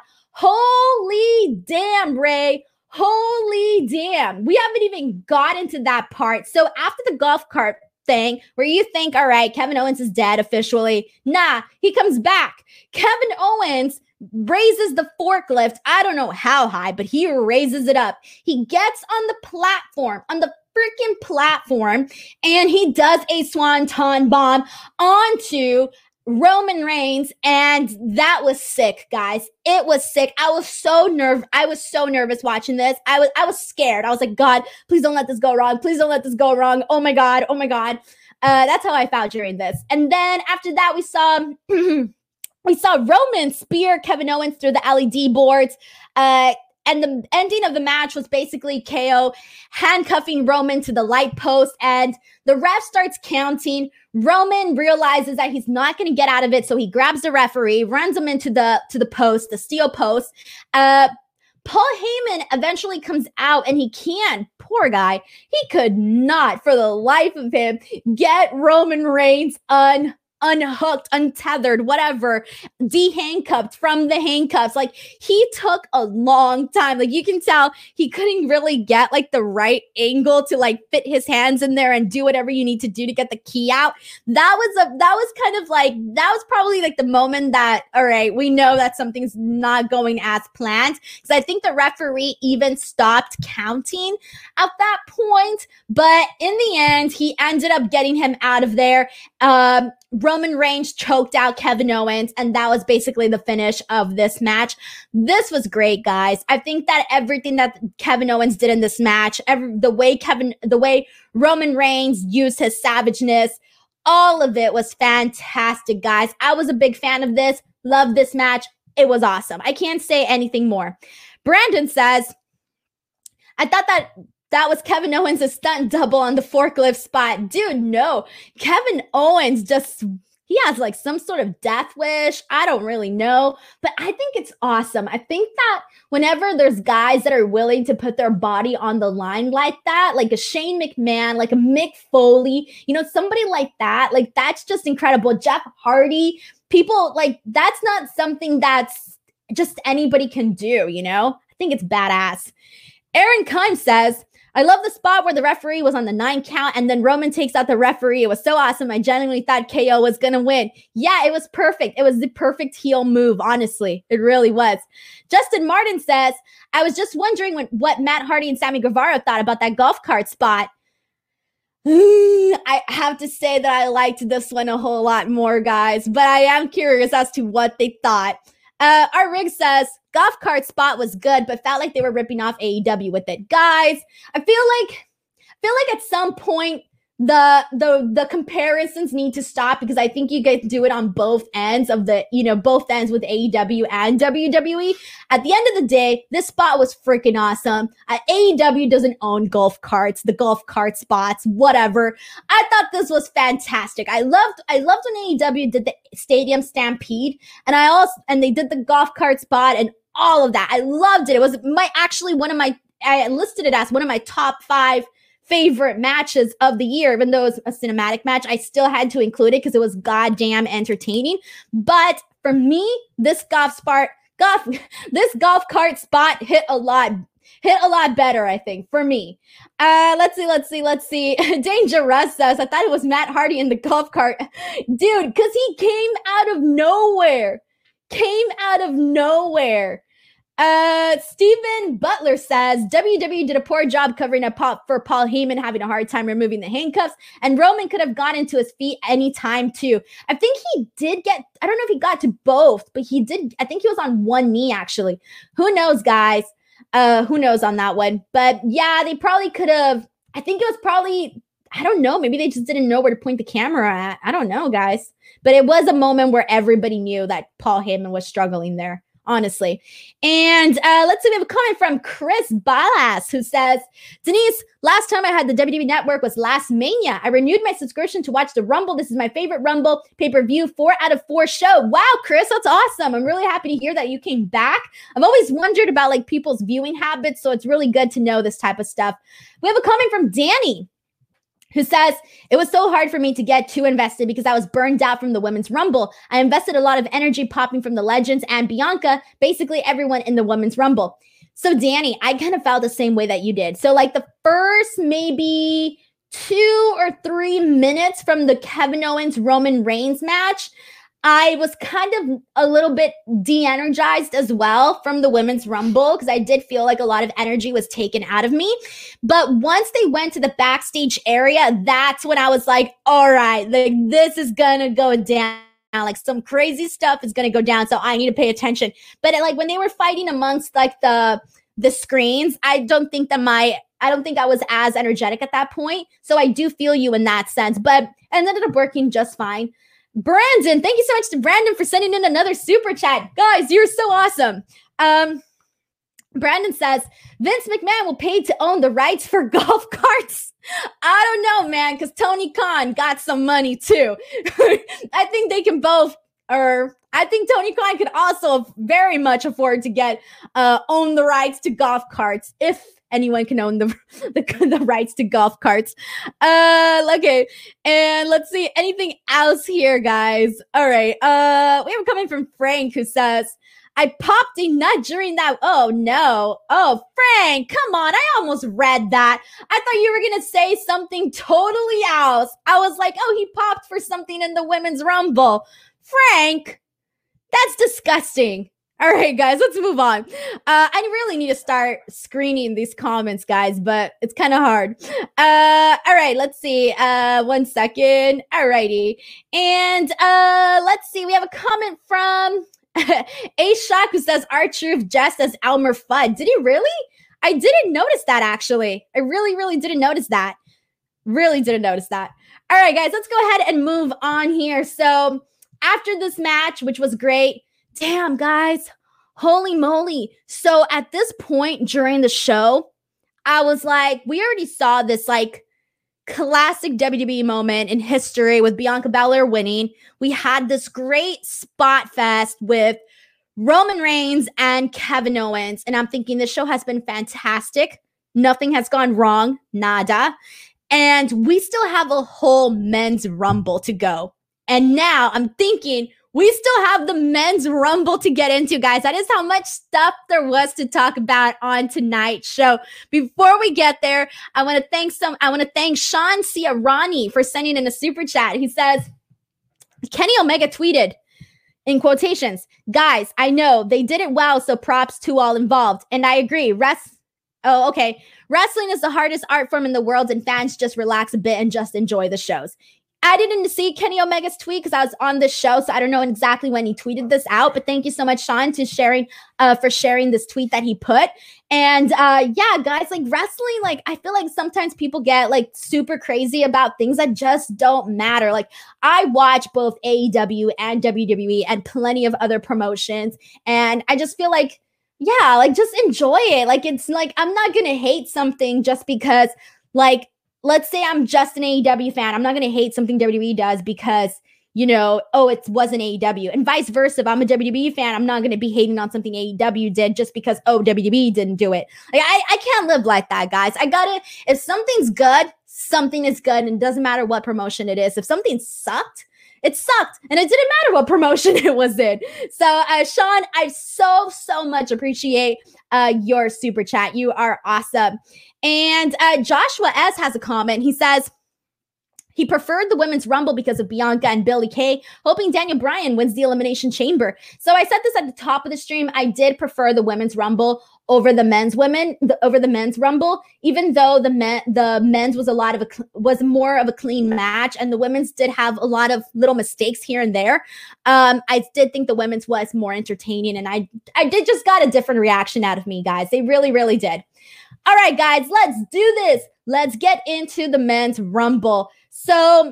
[SPEAKER 1] Holy damn, Ray. Holy damn. We haven't even got into that part. So after the golf cart thing where you think, all right, Kevin Owens is dead officially. Nah, he comes back. Kevin Owens raises the forklift. I don't know how high, but he raises it up. He gets on the platform, on the freaking platform, and he does a swanton bomb onto Roman Reigns, and that was sick, guys. It was sick. I was so nerve. I was so nervous watching this. I was, I was scared. I was like, God, please don't let this go wrong. Please don't let this go wrong. Oh my God. Oh my God. Uh, that's how I felt during this. And then after that, we saw. We saw Roman spear Kevin Owens through the L E D boards. Uh, and the ending of the match was basically K O handcuffing Roman to the light post. And the ref starts counting. Roman realizes that he's not going to get out of it. So he grabs the referee, runs him into the, to the post, the steel post. Uh, Paul Heyman eventually comes out and he can, poor guy, he could not for the life of him get Roman Reigns un unhooked, untethered, whatever, de-handcuffed from the handcuffs. Like, he took a long time. Like, you can tell he couldn't really get like the right angle to like fit his hands in there and do whatever you need to do to get the key out. That was a that was kind of like that was probably like the moment that, all right, we know that something's not going as planned, because I think the referee even stopped counting at that point. But in the end, he ended up getting him out of there. Um, Roman Reigns choked out Kevin Owens, and that was basically the finish of this match. This was great, guys. I think that everything that Kevin Owens did in this match, every, the way Kevin, the way Roman Reigns used his savageness, All of it was fantastic, guys. I was a big fan of this. Love this match. It was awesome. I can't say anything more. Brandon says, I thought that that was Kevin Owens' stunt double on the forklift spot. Dude, no. Kevin Owens just, he has like some sort of death wish. I don't really know, but I think it's awesome. I think that whenever there's guys that are willing to put their body on the line like that, like a Shane McMahon, like a Mick Foley, you know, somebody like that, like that's just incredible. Jeff Hardy, people like that's not something that's just anybody can do, you know? I think it's badass. Aaron Kime says, I love the spot where the referee was on the nine count and then Roman takes out the referee. It was so awesome. I genuinely thought K O was going to win. Yeah, it was perfect. It was the perfect heel move, honestly. It really was. Justin Martin says, I was just wondering when, what Matt Hardy and Sammy Guevara thought about that golf cart spot. I have to say that I liked this one a whole lot more, guys, but I am curious as to what they thought. Uh, our rig says, golf cart spot was good, but felt like they were ripping off A E W with it. Guys, I feel like, I feel like at some point, the, the, the comparisons need to stop because I think you guys do it on both ends of the, you know, both ends with A E W and W W E. At the end of the day, this spot was freaking awesome. Uh, A E W doesn't own golf carts, the golf cart spots, whatever. I thought this was fantastic. I loved, I loved when A E W did the Stadium Stampede and I also, and they did the golf cart spot and all of that. I loved it. It was my, actually one of my, I listed it as one of my top five favorite matches of the year. Even though it was a cinematic match, I still had to include it because it was goddamn entertaining. But for me, this golf spot, golf, this golf cart spot hit a lot, hit a lot better, I think, for me. Uh, let's see, let's see, let's see. Danger Russ says, I thought it was Matt Hardy in the golf cart. Dude, because he came out of nowhere. Came out of nowhere. Uh, Stephen Butler says, W W E did a poor job covering up Paul, for Paul Heyman having a hard time removing the handcuffs, and Roman could have gone into his feet anytime too. I think he did get, I don't know if he got to both, but he did, I think he was on one knee actually. Who knows, guys? Uh, who knows on that one? But yeah, they probably could have, I think it was probably, I don't know, maybe they just didn't know where to point the camera at. I don't know, guys. But it was a moment where everybody knew that Paul Heyman was struggling there. Honestly. And uh, let's see, we have a comment from Chris Ballas who says, Denise, last time I had the W W E Network was last Mania. I renewed my subscription to watch the Rumble. This is my favorite Rumble pay-per-view, four out of four show. Wow, Chris, that's awesome. I'm really happy to hear that you came back. I've always wondered about like people's viewing habits, so it's really good to know this type of stuff. We have a comment from Danny who says, it was so hard for me to get too invested because I was burned out from the Women's Rumble. I invested a lot of energy popping from the Legends and Bianca, basically everyone in the Women's Rumble. So Danny, I kind of felt the same way that you did. So like the first maybe two or three minutes from the Kevin Owens Roman Reigns match, I was kind of a little bit de-energized as well from the Women's Rumble because I did feel like a lot of energy was taken out of me. But once they went to the backstage area, that's when I was like, all right, like this is going to go down. Like some crazy stuff is going to go down. So I need to pay attention. But like when they were fighting amongst like the, the screens, I don't think that my, I don't think I was as energetic at that point. So I do feel you in that sense, but it ended up working just fine. Brandon, thank you so much to Brandon for sending in another super chat. Guys, you're so awesome. Um, Brandon says, Vince McMahon will pay to own the rights for golf carts. I don't know, man, because Tony Khan got some money too. I think they can both, or I think Tony Khan could also very much afford to get, uh, own the rights to golf carts if anyone can own the, the the rights to golf carts. Uh, okay, and let's see anything else here, guys. All right, uh, we have a comment from Frank who says, "I popped a nut during that." Oh no! Oh, Frank, come on! I almost read that. I thought you were gonna say something totally else. I was like, "Oh, he popped for something in the Women's Rumble." Frank, that's disgusting. All right, guys, let's move on. Uh, I really need to start screening these comments, guys, but it's kind of hard. Uh, all right, let's see. Uh, one second. All righty. And uh, let's see. We have a comment from A-Shock who says, R-Truth just as Elmer Fudd. Did he really? I didn't notice that, actually. I really, really didn't notice that. Really didn't notice that. All right, guys, let's go ahead and move on here. So after this match, which was great, damn, guys, holy moly. So at this point during the show, I was like, we already saw this like classic W W E moment in history with Bianca Belair winning. We had this great spot fest with Roman Reigns and Kevin Owens. And I'm thinking this show has been fantastic. Nothing has gone wrong. Nada. And we still have a whole men's rumble to go. And now I'm thinking we still have the men's rumble to get into, guys. That is how much stuff there was to talk about on tonight's show. Before we get there, I want to thank some, I want to thank Sean Ciarani for sending in a super chat. He says, Kenny Omega tweeted, in quotations, guys, I know they did it well, so props to all involved. And I agree. Rest. Oh, okay. Wrestling is the hardest art form in the world, and fans just relax a bit and just enjoy the shows. I didn't see Kenny Omega's tweet because I was on the show, so I don't know exactly when he tweeted this out. But thank you so much, Sean, to sharing uh, for sharing this tweet that he put. And uh, yeah, guys, like wrestling, like I feel like sometimes people get like super crazy about things that just don't matter. Like I watch both A E W and W W E and plenty of other promotions, and I just feel like, yeah, like just enjoy it. Like it's like I'm not gonna hate something just because, like, let's say I'm just an A E W fan. I'm not going to hate something W W E does because, you know, oh, it wasn't A E W. And vice versa. If I'm a W W E fan, I'm not going to be hating on something A E W did just because, oh, W W E didn't do it. Like, I, I can't live like that, guys. I got to, if something's good, something is good. And it doesn't matter what promotion it is. If something sucked, it sucked. And it didn't matter what promotion it was in. So, uh, Sean, I so, so much appreciate uh, your super chat. You are awesome. And uh, Joshua S. has a comment. He says, he preferred the women's rumble because of Bianca and Billie Kay, hoping Daniel Bryan wins the Elimination Chamber. So I said this at the top of the stream. I did prefer the women's rumble over the men's women, the, over the men's rumble, even though the men, the men's was a lot of a, was more of a clean match, and the women's did have a lot of little mistakes here and there. Um, I did think the women's was more entertaining, and I I did just got a different reaction out of me, guys. They really, really did. All right, guys, let's do this. Let's get into the men's rumble. So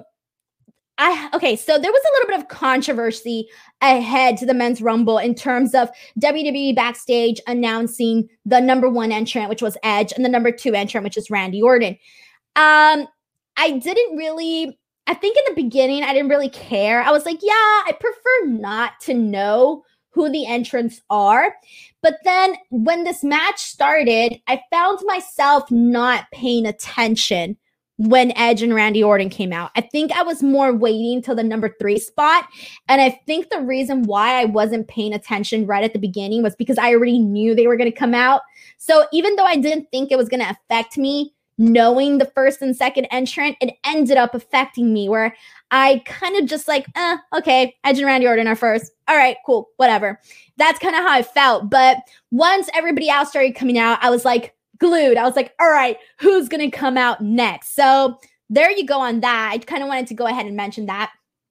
[SPEAKER 1] I, okay, so there was a little bit of controversy ahead to the men's rumble in terms of W W E backstage announcing the number one entrant, which was Edge, and the number two entrant, which is Randy Orton. Um, I didn't really, I think in the beginning, I didn't really care. I was like, yeah, I prefer not to know who the entrants are. But then when this match started, I found myself not paying attention when Edge and Randy Orton came out. I think I was more waiting till the number three spot. And I think the reason why I wasn't paying attention right at the beginning was because I already knew they were going to come out. So even though I didn't think it was going to affect me, knowing the first and second entrant, it ended up affecting me where I kind of just like, eh, okay, Edge and Randy Orton are first. All right, cool, whatever. That's kind of how I felt. But once everybody else started coming out, I was like glued. I was like, all right, who's going to come out next? So there you go on that. I kind of wanted to go ahead and mention that.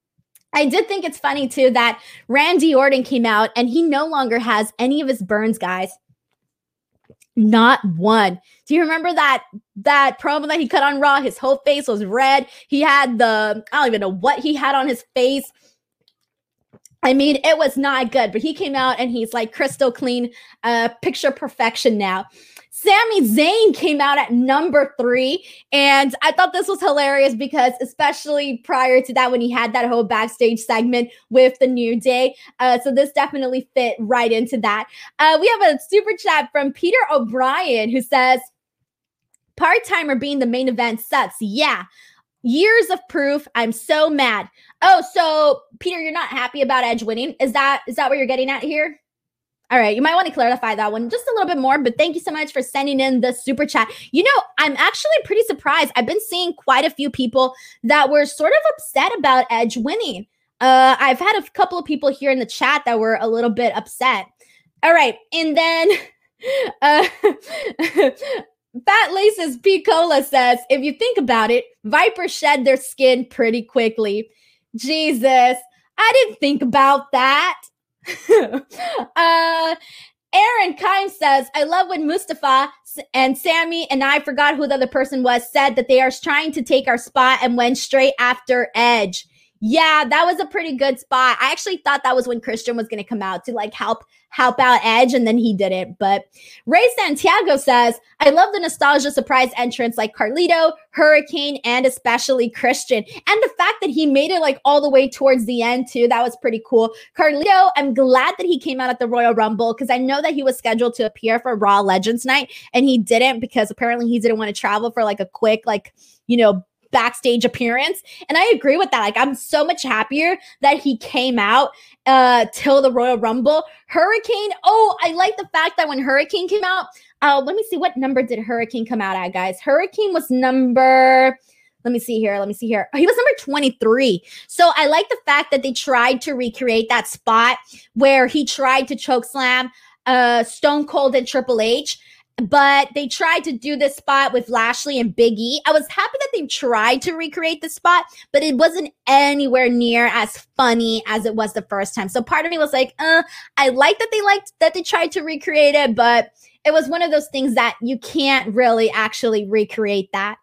[SPEAKER 1] I did think it's funny too that Randy Orton came out and he no longer has any of his burns, guys. Not one. Do you remember that that promo that he cut on Raw? His whole face was red. He had the, I don't even know what he had on his face. I mean, it was not good, but he came out and he's like crystal clean, uh, picture perfection now. Sami Zayn came out at number three, and I thought this was hilarious because especially prior to that when he had that whole backstage segment with the New Day. Uh, so this definitely fit right into that. Uh, we have a super chat from Peter O'Brien who says, part-timer being the main event sucks. Yeah. Years of proof. I'm so mad. Oh, so Peter, you're not happy about Edge winning. Is that is that what you're getting at here? All right, you might want to clarify that one just a little bit more, but thank you so much for sending in the super chat. You know, I'm actually pretty surprised. I've been seeing quite a few people that were sort of upset about Edge winning. Uh, I've had a couple of people here in the chat that were a little bit upset. All right, and then uh, Fat Laces P. Cola says, if you think about it, vipers shed their skin pretty quickly. Jesus, I didn't think about that. uh, Aaron Kime says, I love when Mustafa and Sammy and I forgot who the other person was said that they are trying to take our spot and went straight after Edge. Yeah, that was a pretty good spot. I actually thought that was when Christian was going to come out to like help help out Edge, and then he didn't. But Ray Santiago says, I love the nostalgia surprise entrance like Carlito, Hurricane, and especially Christian. And the fact that he made it like all the way towards the end too, that was pretty cool. Carlito, I'm glad that he came out at the Royal Rumble because I know that he was scheduled to appear for Raw Legends Night, and he didn't because apparently he didn't want to travel for like a quick, like, you know, backstage appearance. And I agree with that. Like, I'm so much happier that he came out uh till the Royal Rumble. Hurricane, oh, I like the fact that when Hurricane came out, uh let me see, what number did Hurricane come out at, guys? Hurricane was number, let me see here, let me see here. Oh, he was number twenty-three. So I like the fact that they tried to recreate that spot where he tried to chokeslam uh Stone Cold and Triple H. But they tried to do this spot with Lashley and Big E. I was happy that they tried to recreate the spot, but it wasn't anywhere near as funny as it was the first time. So part of me was like, uh, I like that they liked that they tried to recreate it, but it was one of those things that you can't really actually recreate that.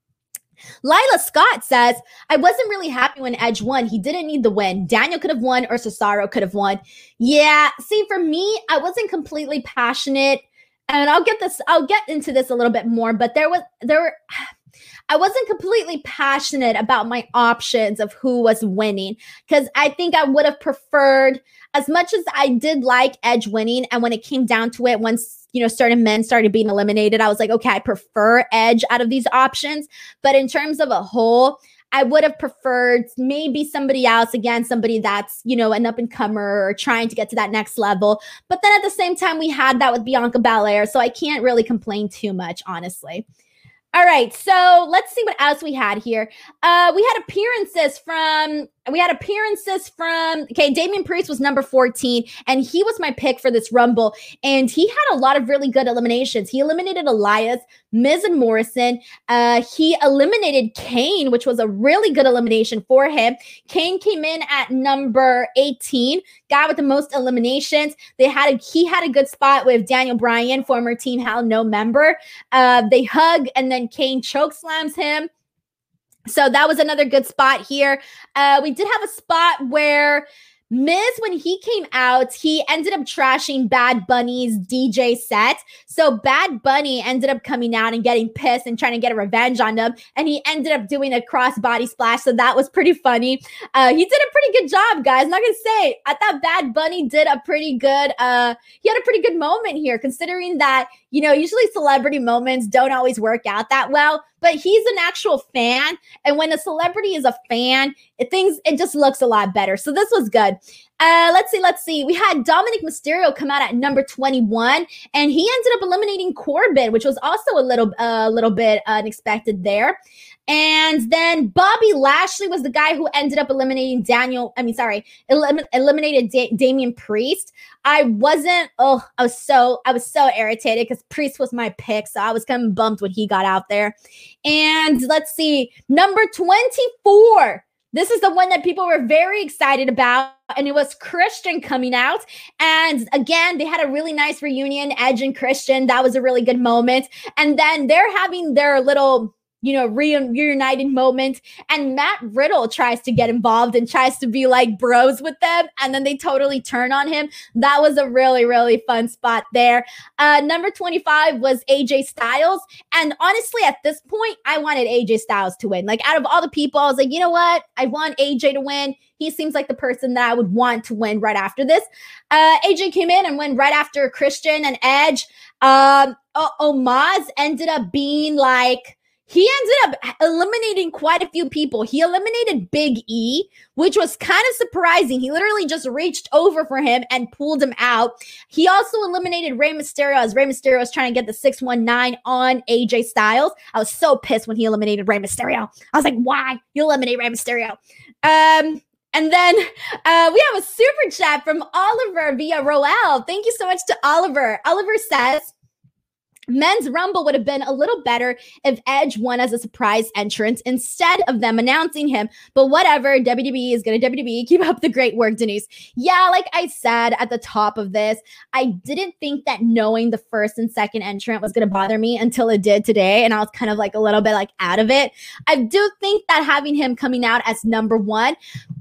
[SPEAKER 1] Lila Scott says, I wasn't really happy when Edge won. He didn't need the win. Daniel could have won or Cesaro could have won. Yeah, see, for me, I wasn't completely passionate. And I'll get this, I'll get into this a little bit more, but there was, there were, I wasn't completely passionate about my options of who was winning because I think I would have preferred, as much as I did like Edge winning, and when it came down to it, once, you know, certain men started being eliminated, I was like, okay, I prefer Edge out of these options. But in terms of a whole, I would have preferred maybe somebody else, again, somebody that's, you know, an up-and-comer or trying to get to that next level. But then at the same time, we had that with Bianca Belair, so I can't really complain too much, honestly. All right, so let's see what else we had here. Uh, we had appearances from, we had appearances from, okay, Damian Priest was number fourteen, and he was my pick for this Rumble, and he had a lot of really good eliminations. He eliminated Elias, Miz, and Morrison. Uh, he eliminated Kane, which was a really good elimination for him. Kane came in at number eighteen, guy with the most eliminations. They had a, he had a good spot with Daniel Bryan, former Team Hell No member. Uh, they hug, and then Kane chokeslams him. So that was another good spot here. Uh, we did have a spot where Miz, when he came out, he ended up trashing Bad Bunny's D J set. So Bad Bunny ended up coming out and getting pissed and trying to get a revenge on them. And he ended up doing a crossbody splash. So that was pretty funny. Uh, he did a pretty good job, guys. I'm not going to say, I thought Bad Bunny did a pretty good, uh, he had a pretty good moment here, considering that, you know, usually celebrity moments don't always work out that well. But he's an actual fan. And when a celebrity is a fan, it things it just looks a lot better. So this was good. Uh, let's see, let's see. We had Dominic Mysterio come out at number twenty-one, and he ended up eliminating Corbin, which was also a little, a uh, little bit unexpected there. And then Bobby Lashley was the guy who ended up eliminating Daniel. I mean, sorry, elim eliminated da Damian Priest. I wasn't. Oh, I was so I was so irritated because Priest was my pick, so I was kind of bummed when he got out there. And let's see, number twenty-four. This is the one that people were very excited about, and it was Christian coming out. And again, they had a really nice reunion, Edge and Christian. That was a really good moment. And then they're having their little, you know, re reuniting moment, and Matt Riddle tries to get involved and tries to be like bros with them, and then they totally turn on him. That was a really, really fun spot there. Uh, number twenty-five was A J Styles, and honestly, at this point, I wanted A J Styles to win. Like, out of all the people, I was like, you know what? I want A J to win. He seems like the person that I would want to win right after this. Uh, A J came in and went right after Christian and Edge. Um, Omos ended up being like, he ended up eliminating quite a few people. He eliminated Big E, which was kind of surprising. He literally just reached over for him and pulled him out. He also eliminated Rey Mysterio as Rey Mysterio was trying to get the six one nine on A J Styles. I was so pissed when he eliminated Rey Mysterio. I was like, why? You eliminate Rey Mysterio. Um... And then uh, we have a super chat from Oliver via Roel. Thank you so much to Oliver. Oliver says, Men's Rumble would have been a little better if Edge won as a surprise entrance instead of them announcing him. But whatever, W W E is going to W W E. Keep up the great work, Denise. Yeah, like I said at the top of this, I didn't think that knowing the first and second entrant was going to bother me until it did today. And I was kind of like a little bit like out of it. I do think that having him coming out as number one,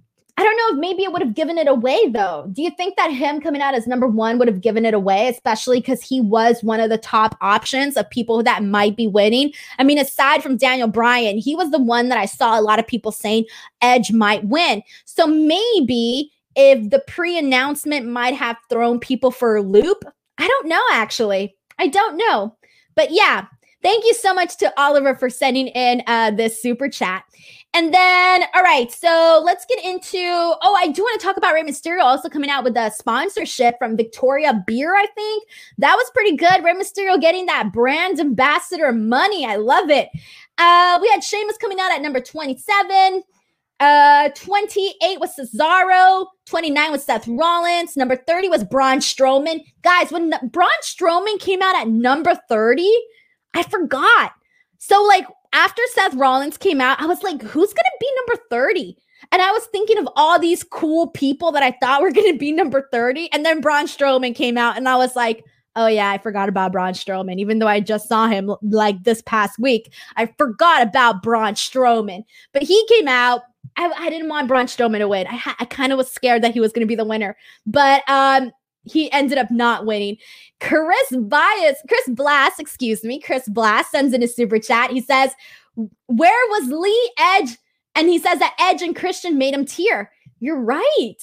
[SPEAKER 1] I don't know if maybe it would have given it away, though. Do you think that him coming out as number one would have given it away, especially because he was one of the top options of people that might be winning? I mean, aside from Daniel Bryan, he was the one that I saw a lot of people saying Edge might win. So maybe if the pre-announcement might have thrown people for a loop, I don't know, actually. I don't know. But yeah, thank you so much to Oliver for sending in uh, this super chat. And then, all right, so let's get into, oh, I do want to talk about Rey Mysterio also coming out with a sponsorship from Victoria Beer, I think. That was pretty good. Rey Mysterio getting that brand ambassador money. I love it. Uh, we had Sheamus coming out at number twenty-seven. Uh, twenty-eight was Cesaro. twenty-nine was Seth Rollins. Number thirty was Braun Strowman. Guys, when Braun Strowman came out at number thirty, I forgot. So, like, after Seth Rollins came out, I was like, who's going to be number thirty? And I was thinking of all these cool people that I thought were going to be number thirty. And then Braun Strowman came out, and I was like, oh, yeah, I forgot about Braun Strowman. Even though I just saw him, like, this past week, I forgot about Braun Strowman. But he came out. I, I didn't want Braun Strowman to win. I, ha- I kind of was scared that he was going to be the winner. But, um... he ended up not winning. Chris Bias, Chris Blast, excuse me, Chris Blast sends in a super chat. He says, where was Lee, Edge? And he says that Edge and Christian made him tear. You're right.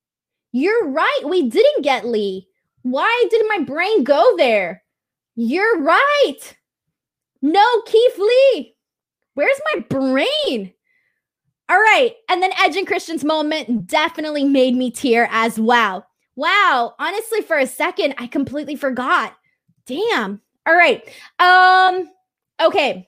[SPEAKER 1] You're right. We didn't get Lee. Why did my brain go there? You're right. No, Keith Lee. Where's my brain? All right. And then Edge and Christian's moment definitely made me tear as well. Wow. Honestly, for a second, I completely forgot. Damn. All right. Um, okay.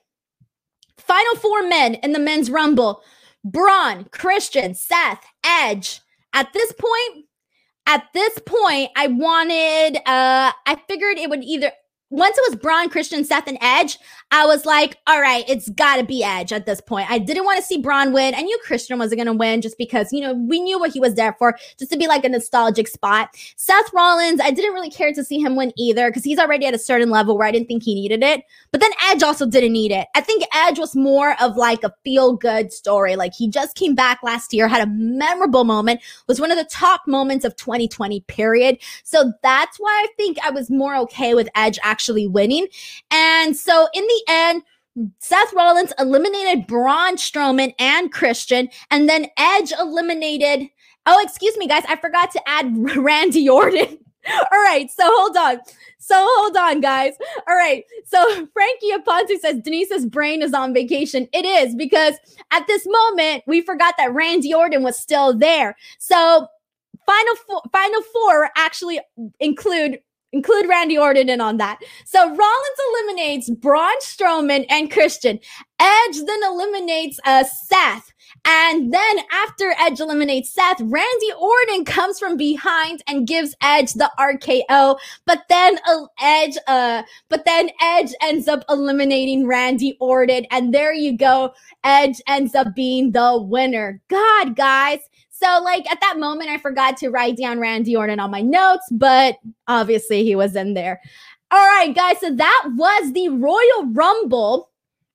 [SPEAKER 1] Final four men in the men's rumble. Braun, Christian, Seth, Edge. At this point, at this point, I wanted, uh, I figured it would either, once it was Braun, Christian, Seth, and Edge, I was like, all right, it's got to be Edge at this point. I didn't want to see Braun win. I knew Christian wasn't going to win just because, you know, we knew what he was there for, just to be like a nostalgic spot. Seth Rollins, I didn't really care to see him win either because he's already at a certain level where I didn't think he needed it. But then Edge also didn't need it. I think Edge was more of like a feel-good story. Like he just came back last year, had a memorable moment, was one of the top moments of twenty twenty, period. So that's why I think I was more okay with Edge actually winning. And so in the end, Seth Rollins eliminated Braun Strowman and Christian, and then Edge eliminated, oh, excuse me, guys, I forgot to add Randy Orton. All right, so hold on. So hold on, guys. All right, so Frankie Aponte says Denise's brain is on vacation. It is, because at this moment, we forgot that Randy Orton was still there. So final four, final four actually include Include Randy Orton in on that. So Rollins eliminates Braun Strowman and Christian. Edge then eliminates uh, Seth. And then after Edge eliminates Seth, Randy Orton comes from behind and gives Edge the R K O. But then uh, Edge, uh, but then Edge ends up eliminating Randy Orton. And there you go. Edge ends up being the winner. God, guys. So, like, at that moment, I forgot to write down Randy Orton on my notes, but obviously he was in there. All right, guys, so that was the Royal Rumble.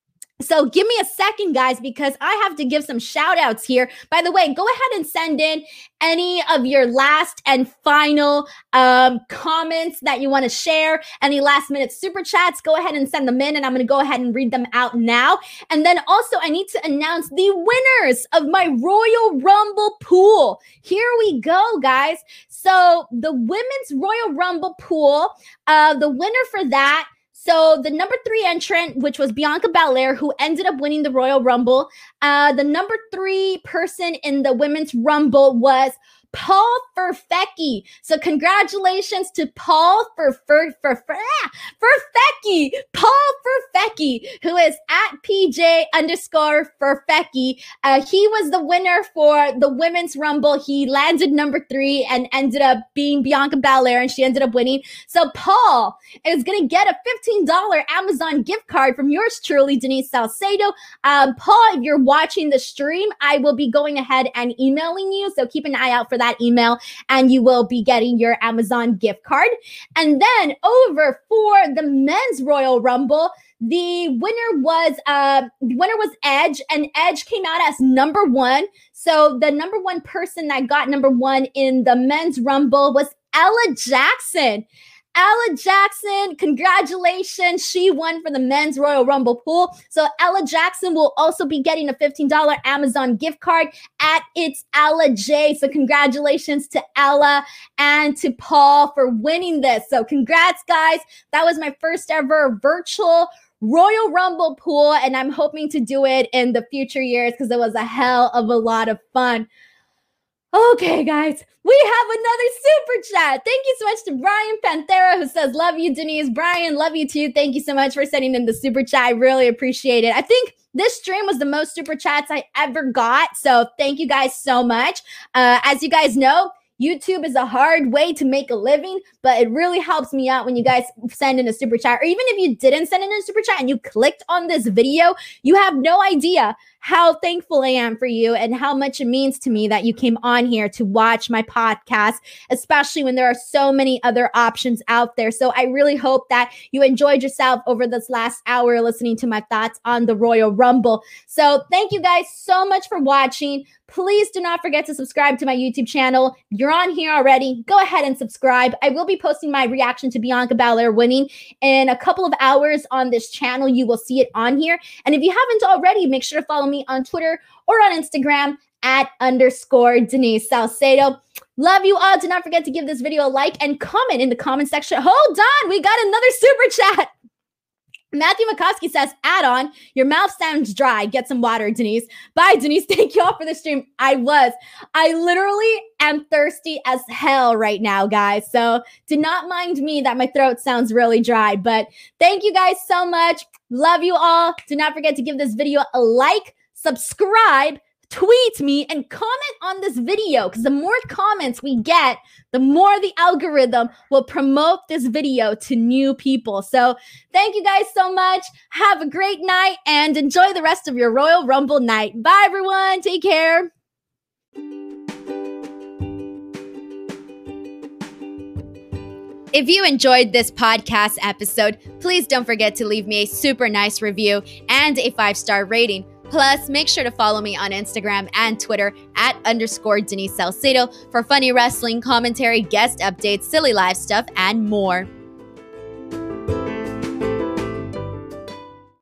[SPEAKER 1] So give me a second, guys, because I have to give some shout outs here. By the way, go ahead and send in any of your last and final um, comments that you want to share, any last minute super chats. Go ahead and send them in, and I'm going to go ahead and read them out now. And then also, I need to announce the winners of my Royal Rumble pool. Here we go, guys. So the women's Royal Rumble pool, uh, the winner for that, so the number three entrant, which was Bianca Belair, who ended up winning the Royal Rumble. Uh, the number three person in the Women's Rumble was Paul Furfecki. So congratulations to Paul for for for for Furfecki, Paul Furfecki, who is at P J underscore Furfecki. Uh, he was the winner for the Women's Rumble. He landed number three and ended up being Bianca Belair, and she ended up winning. So Paul is gonna get a fifteen dollars Amazon gift card from yours truly, Denise Salcedo. Um, Paul, if you're watching the stream, I will be going ahead and emailing you. So keep an eye out for that email and you will be getting your Amazon gift card. And then over for the Men's Royal Rumble, the winner was uh, the winner was Edge, and Edge came out as number one. So the number one person that got number one in the Men's Rumble was Ella Jackson. Ella Jackson, congratulations. She won for the Men's Royal Rumble pool. So Ella Jackson will also be getting a fifteen dollars Amazon gift card at It's Ella J. So congratulations to Ella and to Paul for winning this. So congrats, guys. That was my first ever virtual Royal Rumble pool, and I'm hoping to do it in the future years because it was a hell of a lot of fun. Okay, guys, we have another super chat. Thank you so much to Brian Panthera, who says, love you, Denise. Brian, love you too. Thank you so much for sending in the super chat. I really appreciate it. I think this stream was the most super chats I ever got. So thank you guys so much. Uh, as you guys know, YouTube is a hard way to make a living, but it really helps me out when you guys send in a super chat. Or even if you didn't send in a super chat and you clicked on this video, you have no idea how thankful I am for you and how much it means to me that you came on here to watch my podcast, especially when there are so many other options out there. So I really hope that you enjoyed yourself over this last hour listening to my thoughts on the Royal Rumble. So thank you guys so much for watching. Please do not forget to subscribe to my YouTube channel. You're on here already. Go ahead and subscribe. I will be posting my reaction to Bianca Belair winning in a couple of hours on this channel. You will see it on here. And if you haven't already, make sure to follow me on Twitter or on Instagram at underscore Denise Salcedo. Love you all. Do not forget to give this video a like and comment in the comment section. Hold on. We got another super chat. Matthew Makovsky says, add on, your mouth sounds dry. Get some water, Denise. Bye, Denise. Thank you all for the stream. I was. I literally am thirsty as hell right now, guys. So do not mind me that my throat sounds really dry. But thank you guys so much. Love you all. Do not forget to give this video a like, subscribe, tweet me, and comment on this video, because the more comments we get, the more the algorithm will promote this video to new people. So thank you guys so much. Have a great night and enjoy the rest of your Royal Rumble night. Bye, everyone. Take care. If you enjoyed this podcast episode, please don't forget to leave me a super nice review and a five-star rating. Plus, make sure to follow me on Instagram and Twitter at underscore Denise Salcedo for funny wrestling commentary, guest updates, silly live stuff, and more.